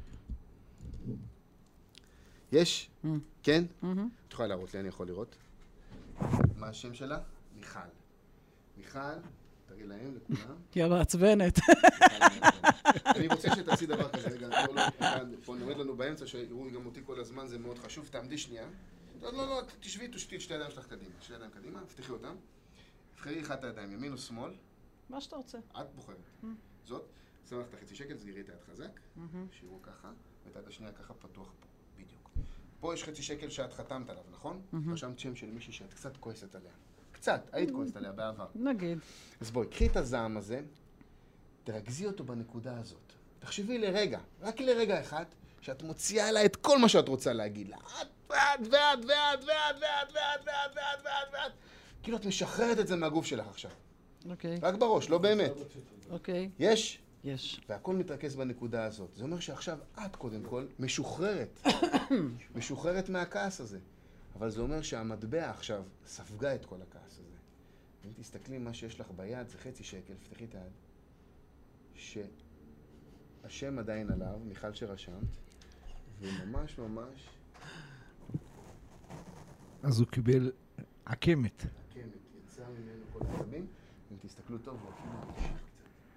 יש? כן? את יכולה להראות לי, אני יכול לראות. מה השם שלה? מיכל. מיכל, תראי להם, לכולם. היא מעצבנת. אני רוצה שתעשי דבר כזה, רגע, פה לא, כאן, פה נורד לנו באמצע, שיראו גם אותי כל הזמן, זה מאוד חשוב, תעמדי שנייה. לא, לא, לא, תשבי, תשתי את שתי הידיים שלך קדימה, שתי הידיים קדימה, תפתחי אותם. תבחרי אחד הידיים, ימין או שמאל, מה שאתה רוצה. את בוחרת. זאת, שם לך את החצי שקל, סגרי את היד חזק, שיראו ככה, ואת היד השנייה ככה פתוח פה, בדיוק. פה יש חצי שקל שאת חתמת עליו, נכון? רשמת שם של מישהי שאת קצת כועסת עליה. קצת, היית כועסת עליה בעבר. נגיד. אז בואי, קחי את הזעם הזה, תרכזי אותו בנקודה הזאת. תחשבי לרגע, רק לרגע אחד, שאת מוציאה לה את כל מה שאת רוצה להגיד לה. את ועד, ועד, ועד, ועד, ועד, ועד, ועד, ועד, ועד, ועד. כאילו את משחררת את זה מהגוף שלך עכשיו. אוקיי. רק בראש, לא באמת. אוקיי. יש? יש. והכל מתרכז בנקודה הזאת. זה אומר שעכשיו את קודם כל משוחררת. משוחררת מהכעס הזה. אבל זה אומר שהמטבע עכשיו ספגה את כל הכעס הזה. אם תסתכלי מה שיש לך ביד, זה חצי שקל, פתחי את היד. שהשם עדיין עליו, מיכל שרשמת, וממש ממש... אז הוא קיבל עקמת. עקמת, יצא ממנו כל הצבים. אם תסתכלו טוב, הוא אפילו ממשיך קצת.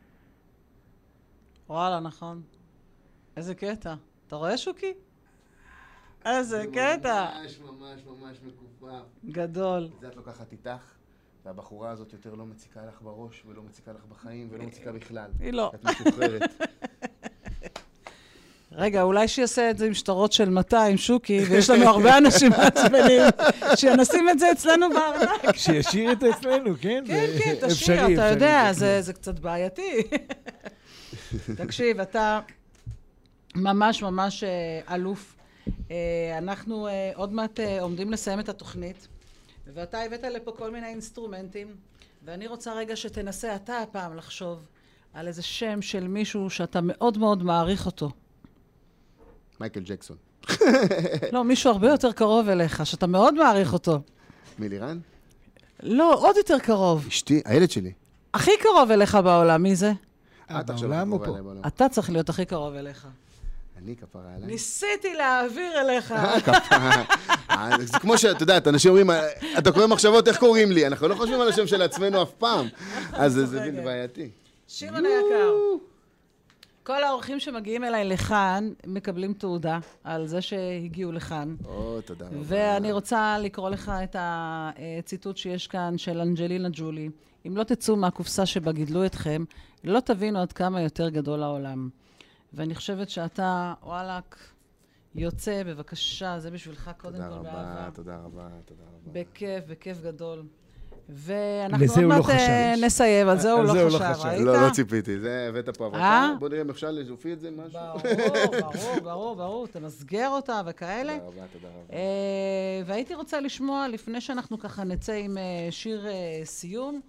וואלה, נכון. איזה קטע. אתה רואה, שוקי? איזה קטע. ממש ממש ממש מקופף. גדול. את זה את לוקחת איתך, והבחורה הזאת יותר לא מציקה לך בראש, ולא מציקה לך בחיים, ולא מציקה בכלל. היא לא. את משוחררת. רגע, אולי שיעשה את זה עם שטרות של מאתיים, שוקי, ויש לנו הרבה אנשים מעצבנים, שנשים את זה אצלנו בארנק. שישאיר את זה אצלנו, כן? כן, כן, תשאיר, אתה יודע, זה קצת בעייתי. תקשיב, אתה ממש ממש אלוף. אנחנו עוד מעט עומדים לסיים את התוכנית, ואתה הבאת לפה כל מיני אינסטרומנטים, ואני רוצה רגע שתנסה אתה הפעם לחשוב על איזה שם של מישהו שאתה מאוד מאוד מעריך אותו. מייקל ג'קסון. לא, מישהו הרבה יותר קרוב אליך, שאתה מאוד מעריך אותו. מילירן? לא, עוד יותר קרוב. אשתי, הילד שלי. הכי קרוב אליך בעולם, מי זה? בעולם הוא פה. אתה צריך להיות הכי קרוב אליך. אני כפרה עליי. ניסיתי להעביר אליך. כפרה. זה כמו שאת יודעת, אנשים אומרים, אתה קורא מחשבות, איך קוראים לי? אנחנו לא חושבים על השם של עצמנו אף פעם. אז זה בלתי בעייתי. שמעון היקר. כל האורחים שמגיעים אליי לכאן מקבלים תעודה על זה שהגיעו לכאן. או, תודה רבה. ואני רוצה לקרוא לך את הציטוט שיש כאן של אנג'לינה ג'ולי. אם לא תצאו מהקופסה שבה גידלו אתכם, לא תבינו עד כמה יותר גדול העולם. ואני חושבת שאתה, וואלק, יוצא, בבקשה, זה בשבילך קודם כל באהבה. תודה רבה, תודה רבה, תודה רבה. בכיף, בכיף גדול. ואנחנו עוד מעט נסיים, על זה הוא לא חשב, ראית? לא, לא ציפיתי, זה הבאת פה עברתה. בוא נראה אם אפשר לזופי את זה משהו. ברור, ברור, ברור, ברור, תמסגר אותה וכאלה. תודה רבה, תודה רבה. והייתי רוצה לשמוע, לפני שאנחנו ככה נצא עם שיר סיום,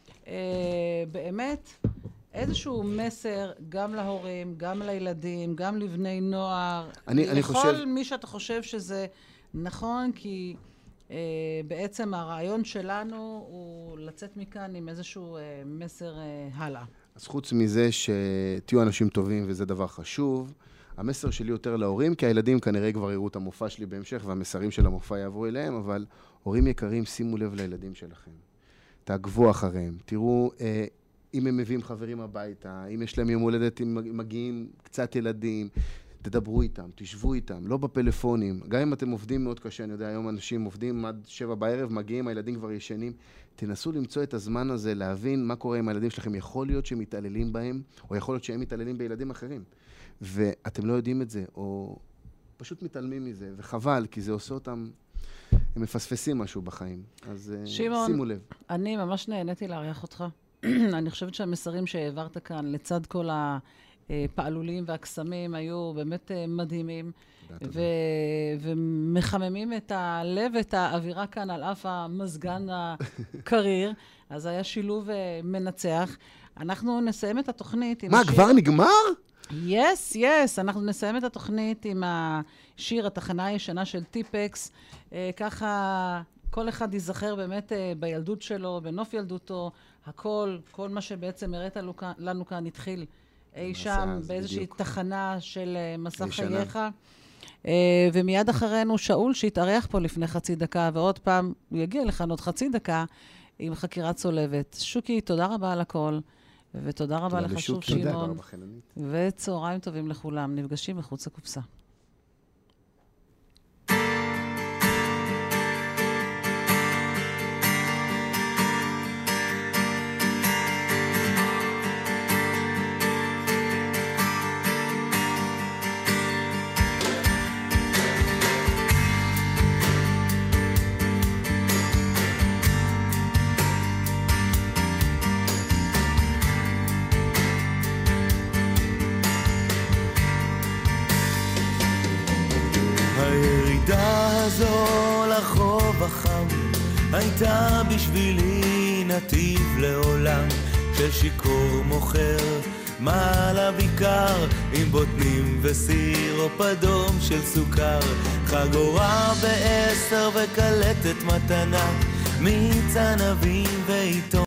באמת, איזשהו מסר גם להורים, גם לילדים, גם לבני נוער. אני, אני חושב... לכל מי שאתה חושב שזה נכון, כי אה, בעצם הרעיון שלנו הוא לצאת מכאן עם איזשהו אה, מסר אה, הלאה. אז חוץ מזה שתהיו אנשים טובים וזה דבר חשוב, המסר שלי יותר להורים, כי הילדים כנראה כבר יראו את המופע שלי בהמשך, והמסרים של המופע יעברו אליהם, אבל הורים יקרים, שימו לב לילדים שלכם. תעקבו אחריהם, תראו... אה, אם הם מביאים חברים הביתה, אם יש להם יום הולדת, אם מגיעים קצת ילדים, תדברו איתם, תשבו איתם, לא בפלאפונים. גם אם אתם עובדים מאוד קשה, אני יודע, היום אנשים עובדים עד שבע בערב, מגיעים, הילדים כבר ישנים. תנסו למצוא את הזמן הזה, להבין מה קורה עם הילדים שלכם. יכול להיות שהם מתעללים בהם, או יכול להיות שהם מתעללים בילדים אחרים. ואתם לא יודעים את זה, או פשוט מתעלמים מזה, וחבל, כי זה עושה אותם, הם מפספסים משהו בחיים. אז שימון, שימו לב. אני ממש נהניתי להריח אותך. אני חושבת שהמסרים שהעברת כאן, לצד כל הפעלולים והקסמים, היו באמת מדהימים, ומחממים את הלב ואת האווירה כאן על אף המזגן הקריר, אז היה שילוב מנצח. אנחנו נסיים את התוכנית עם מה, השיר... כבר נגמר? יס, יס, אנחנו נסיים את התוכנית עם השיר, התחנה הישנה של טיפקס, ככה... כל אחד ייזכר באמת בילדות שלו, בנוף ילדותו, הכל, כל מה שבעצם הראת לנו כאן התחיל אי שם באיזושהי תחנה של מסע חייך. ומיד אחרינו שאול שהתארח פה לפני חצי דקה, ועוד פעם הוא יגיע לכאן עוד חצי דקה עם חקירת צולבת. שוקי, תודה רבה על הכל, ותודה רבה לך שוב שמעון, וצהריים טובים לכולם. נפגשים מחוץ לקופסה. הזו לחוב החם הייתה בשבילי נתיב לעולם של שיקור מוכר מעלה ביקר עם בוטנים וסיר או פדום של סוכר חגורה בעשר וקלטת מתנה מצנבים ועיתון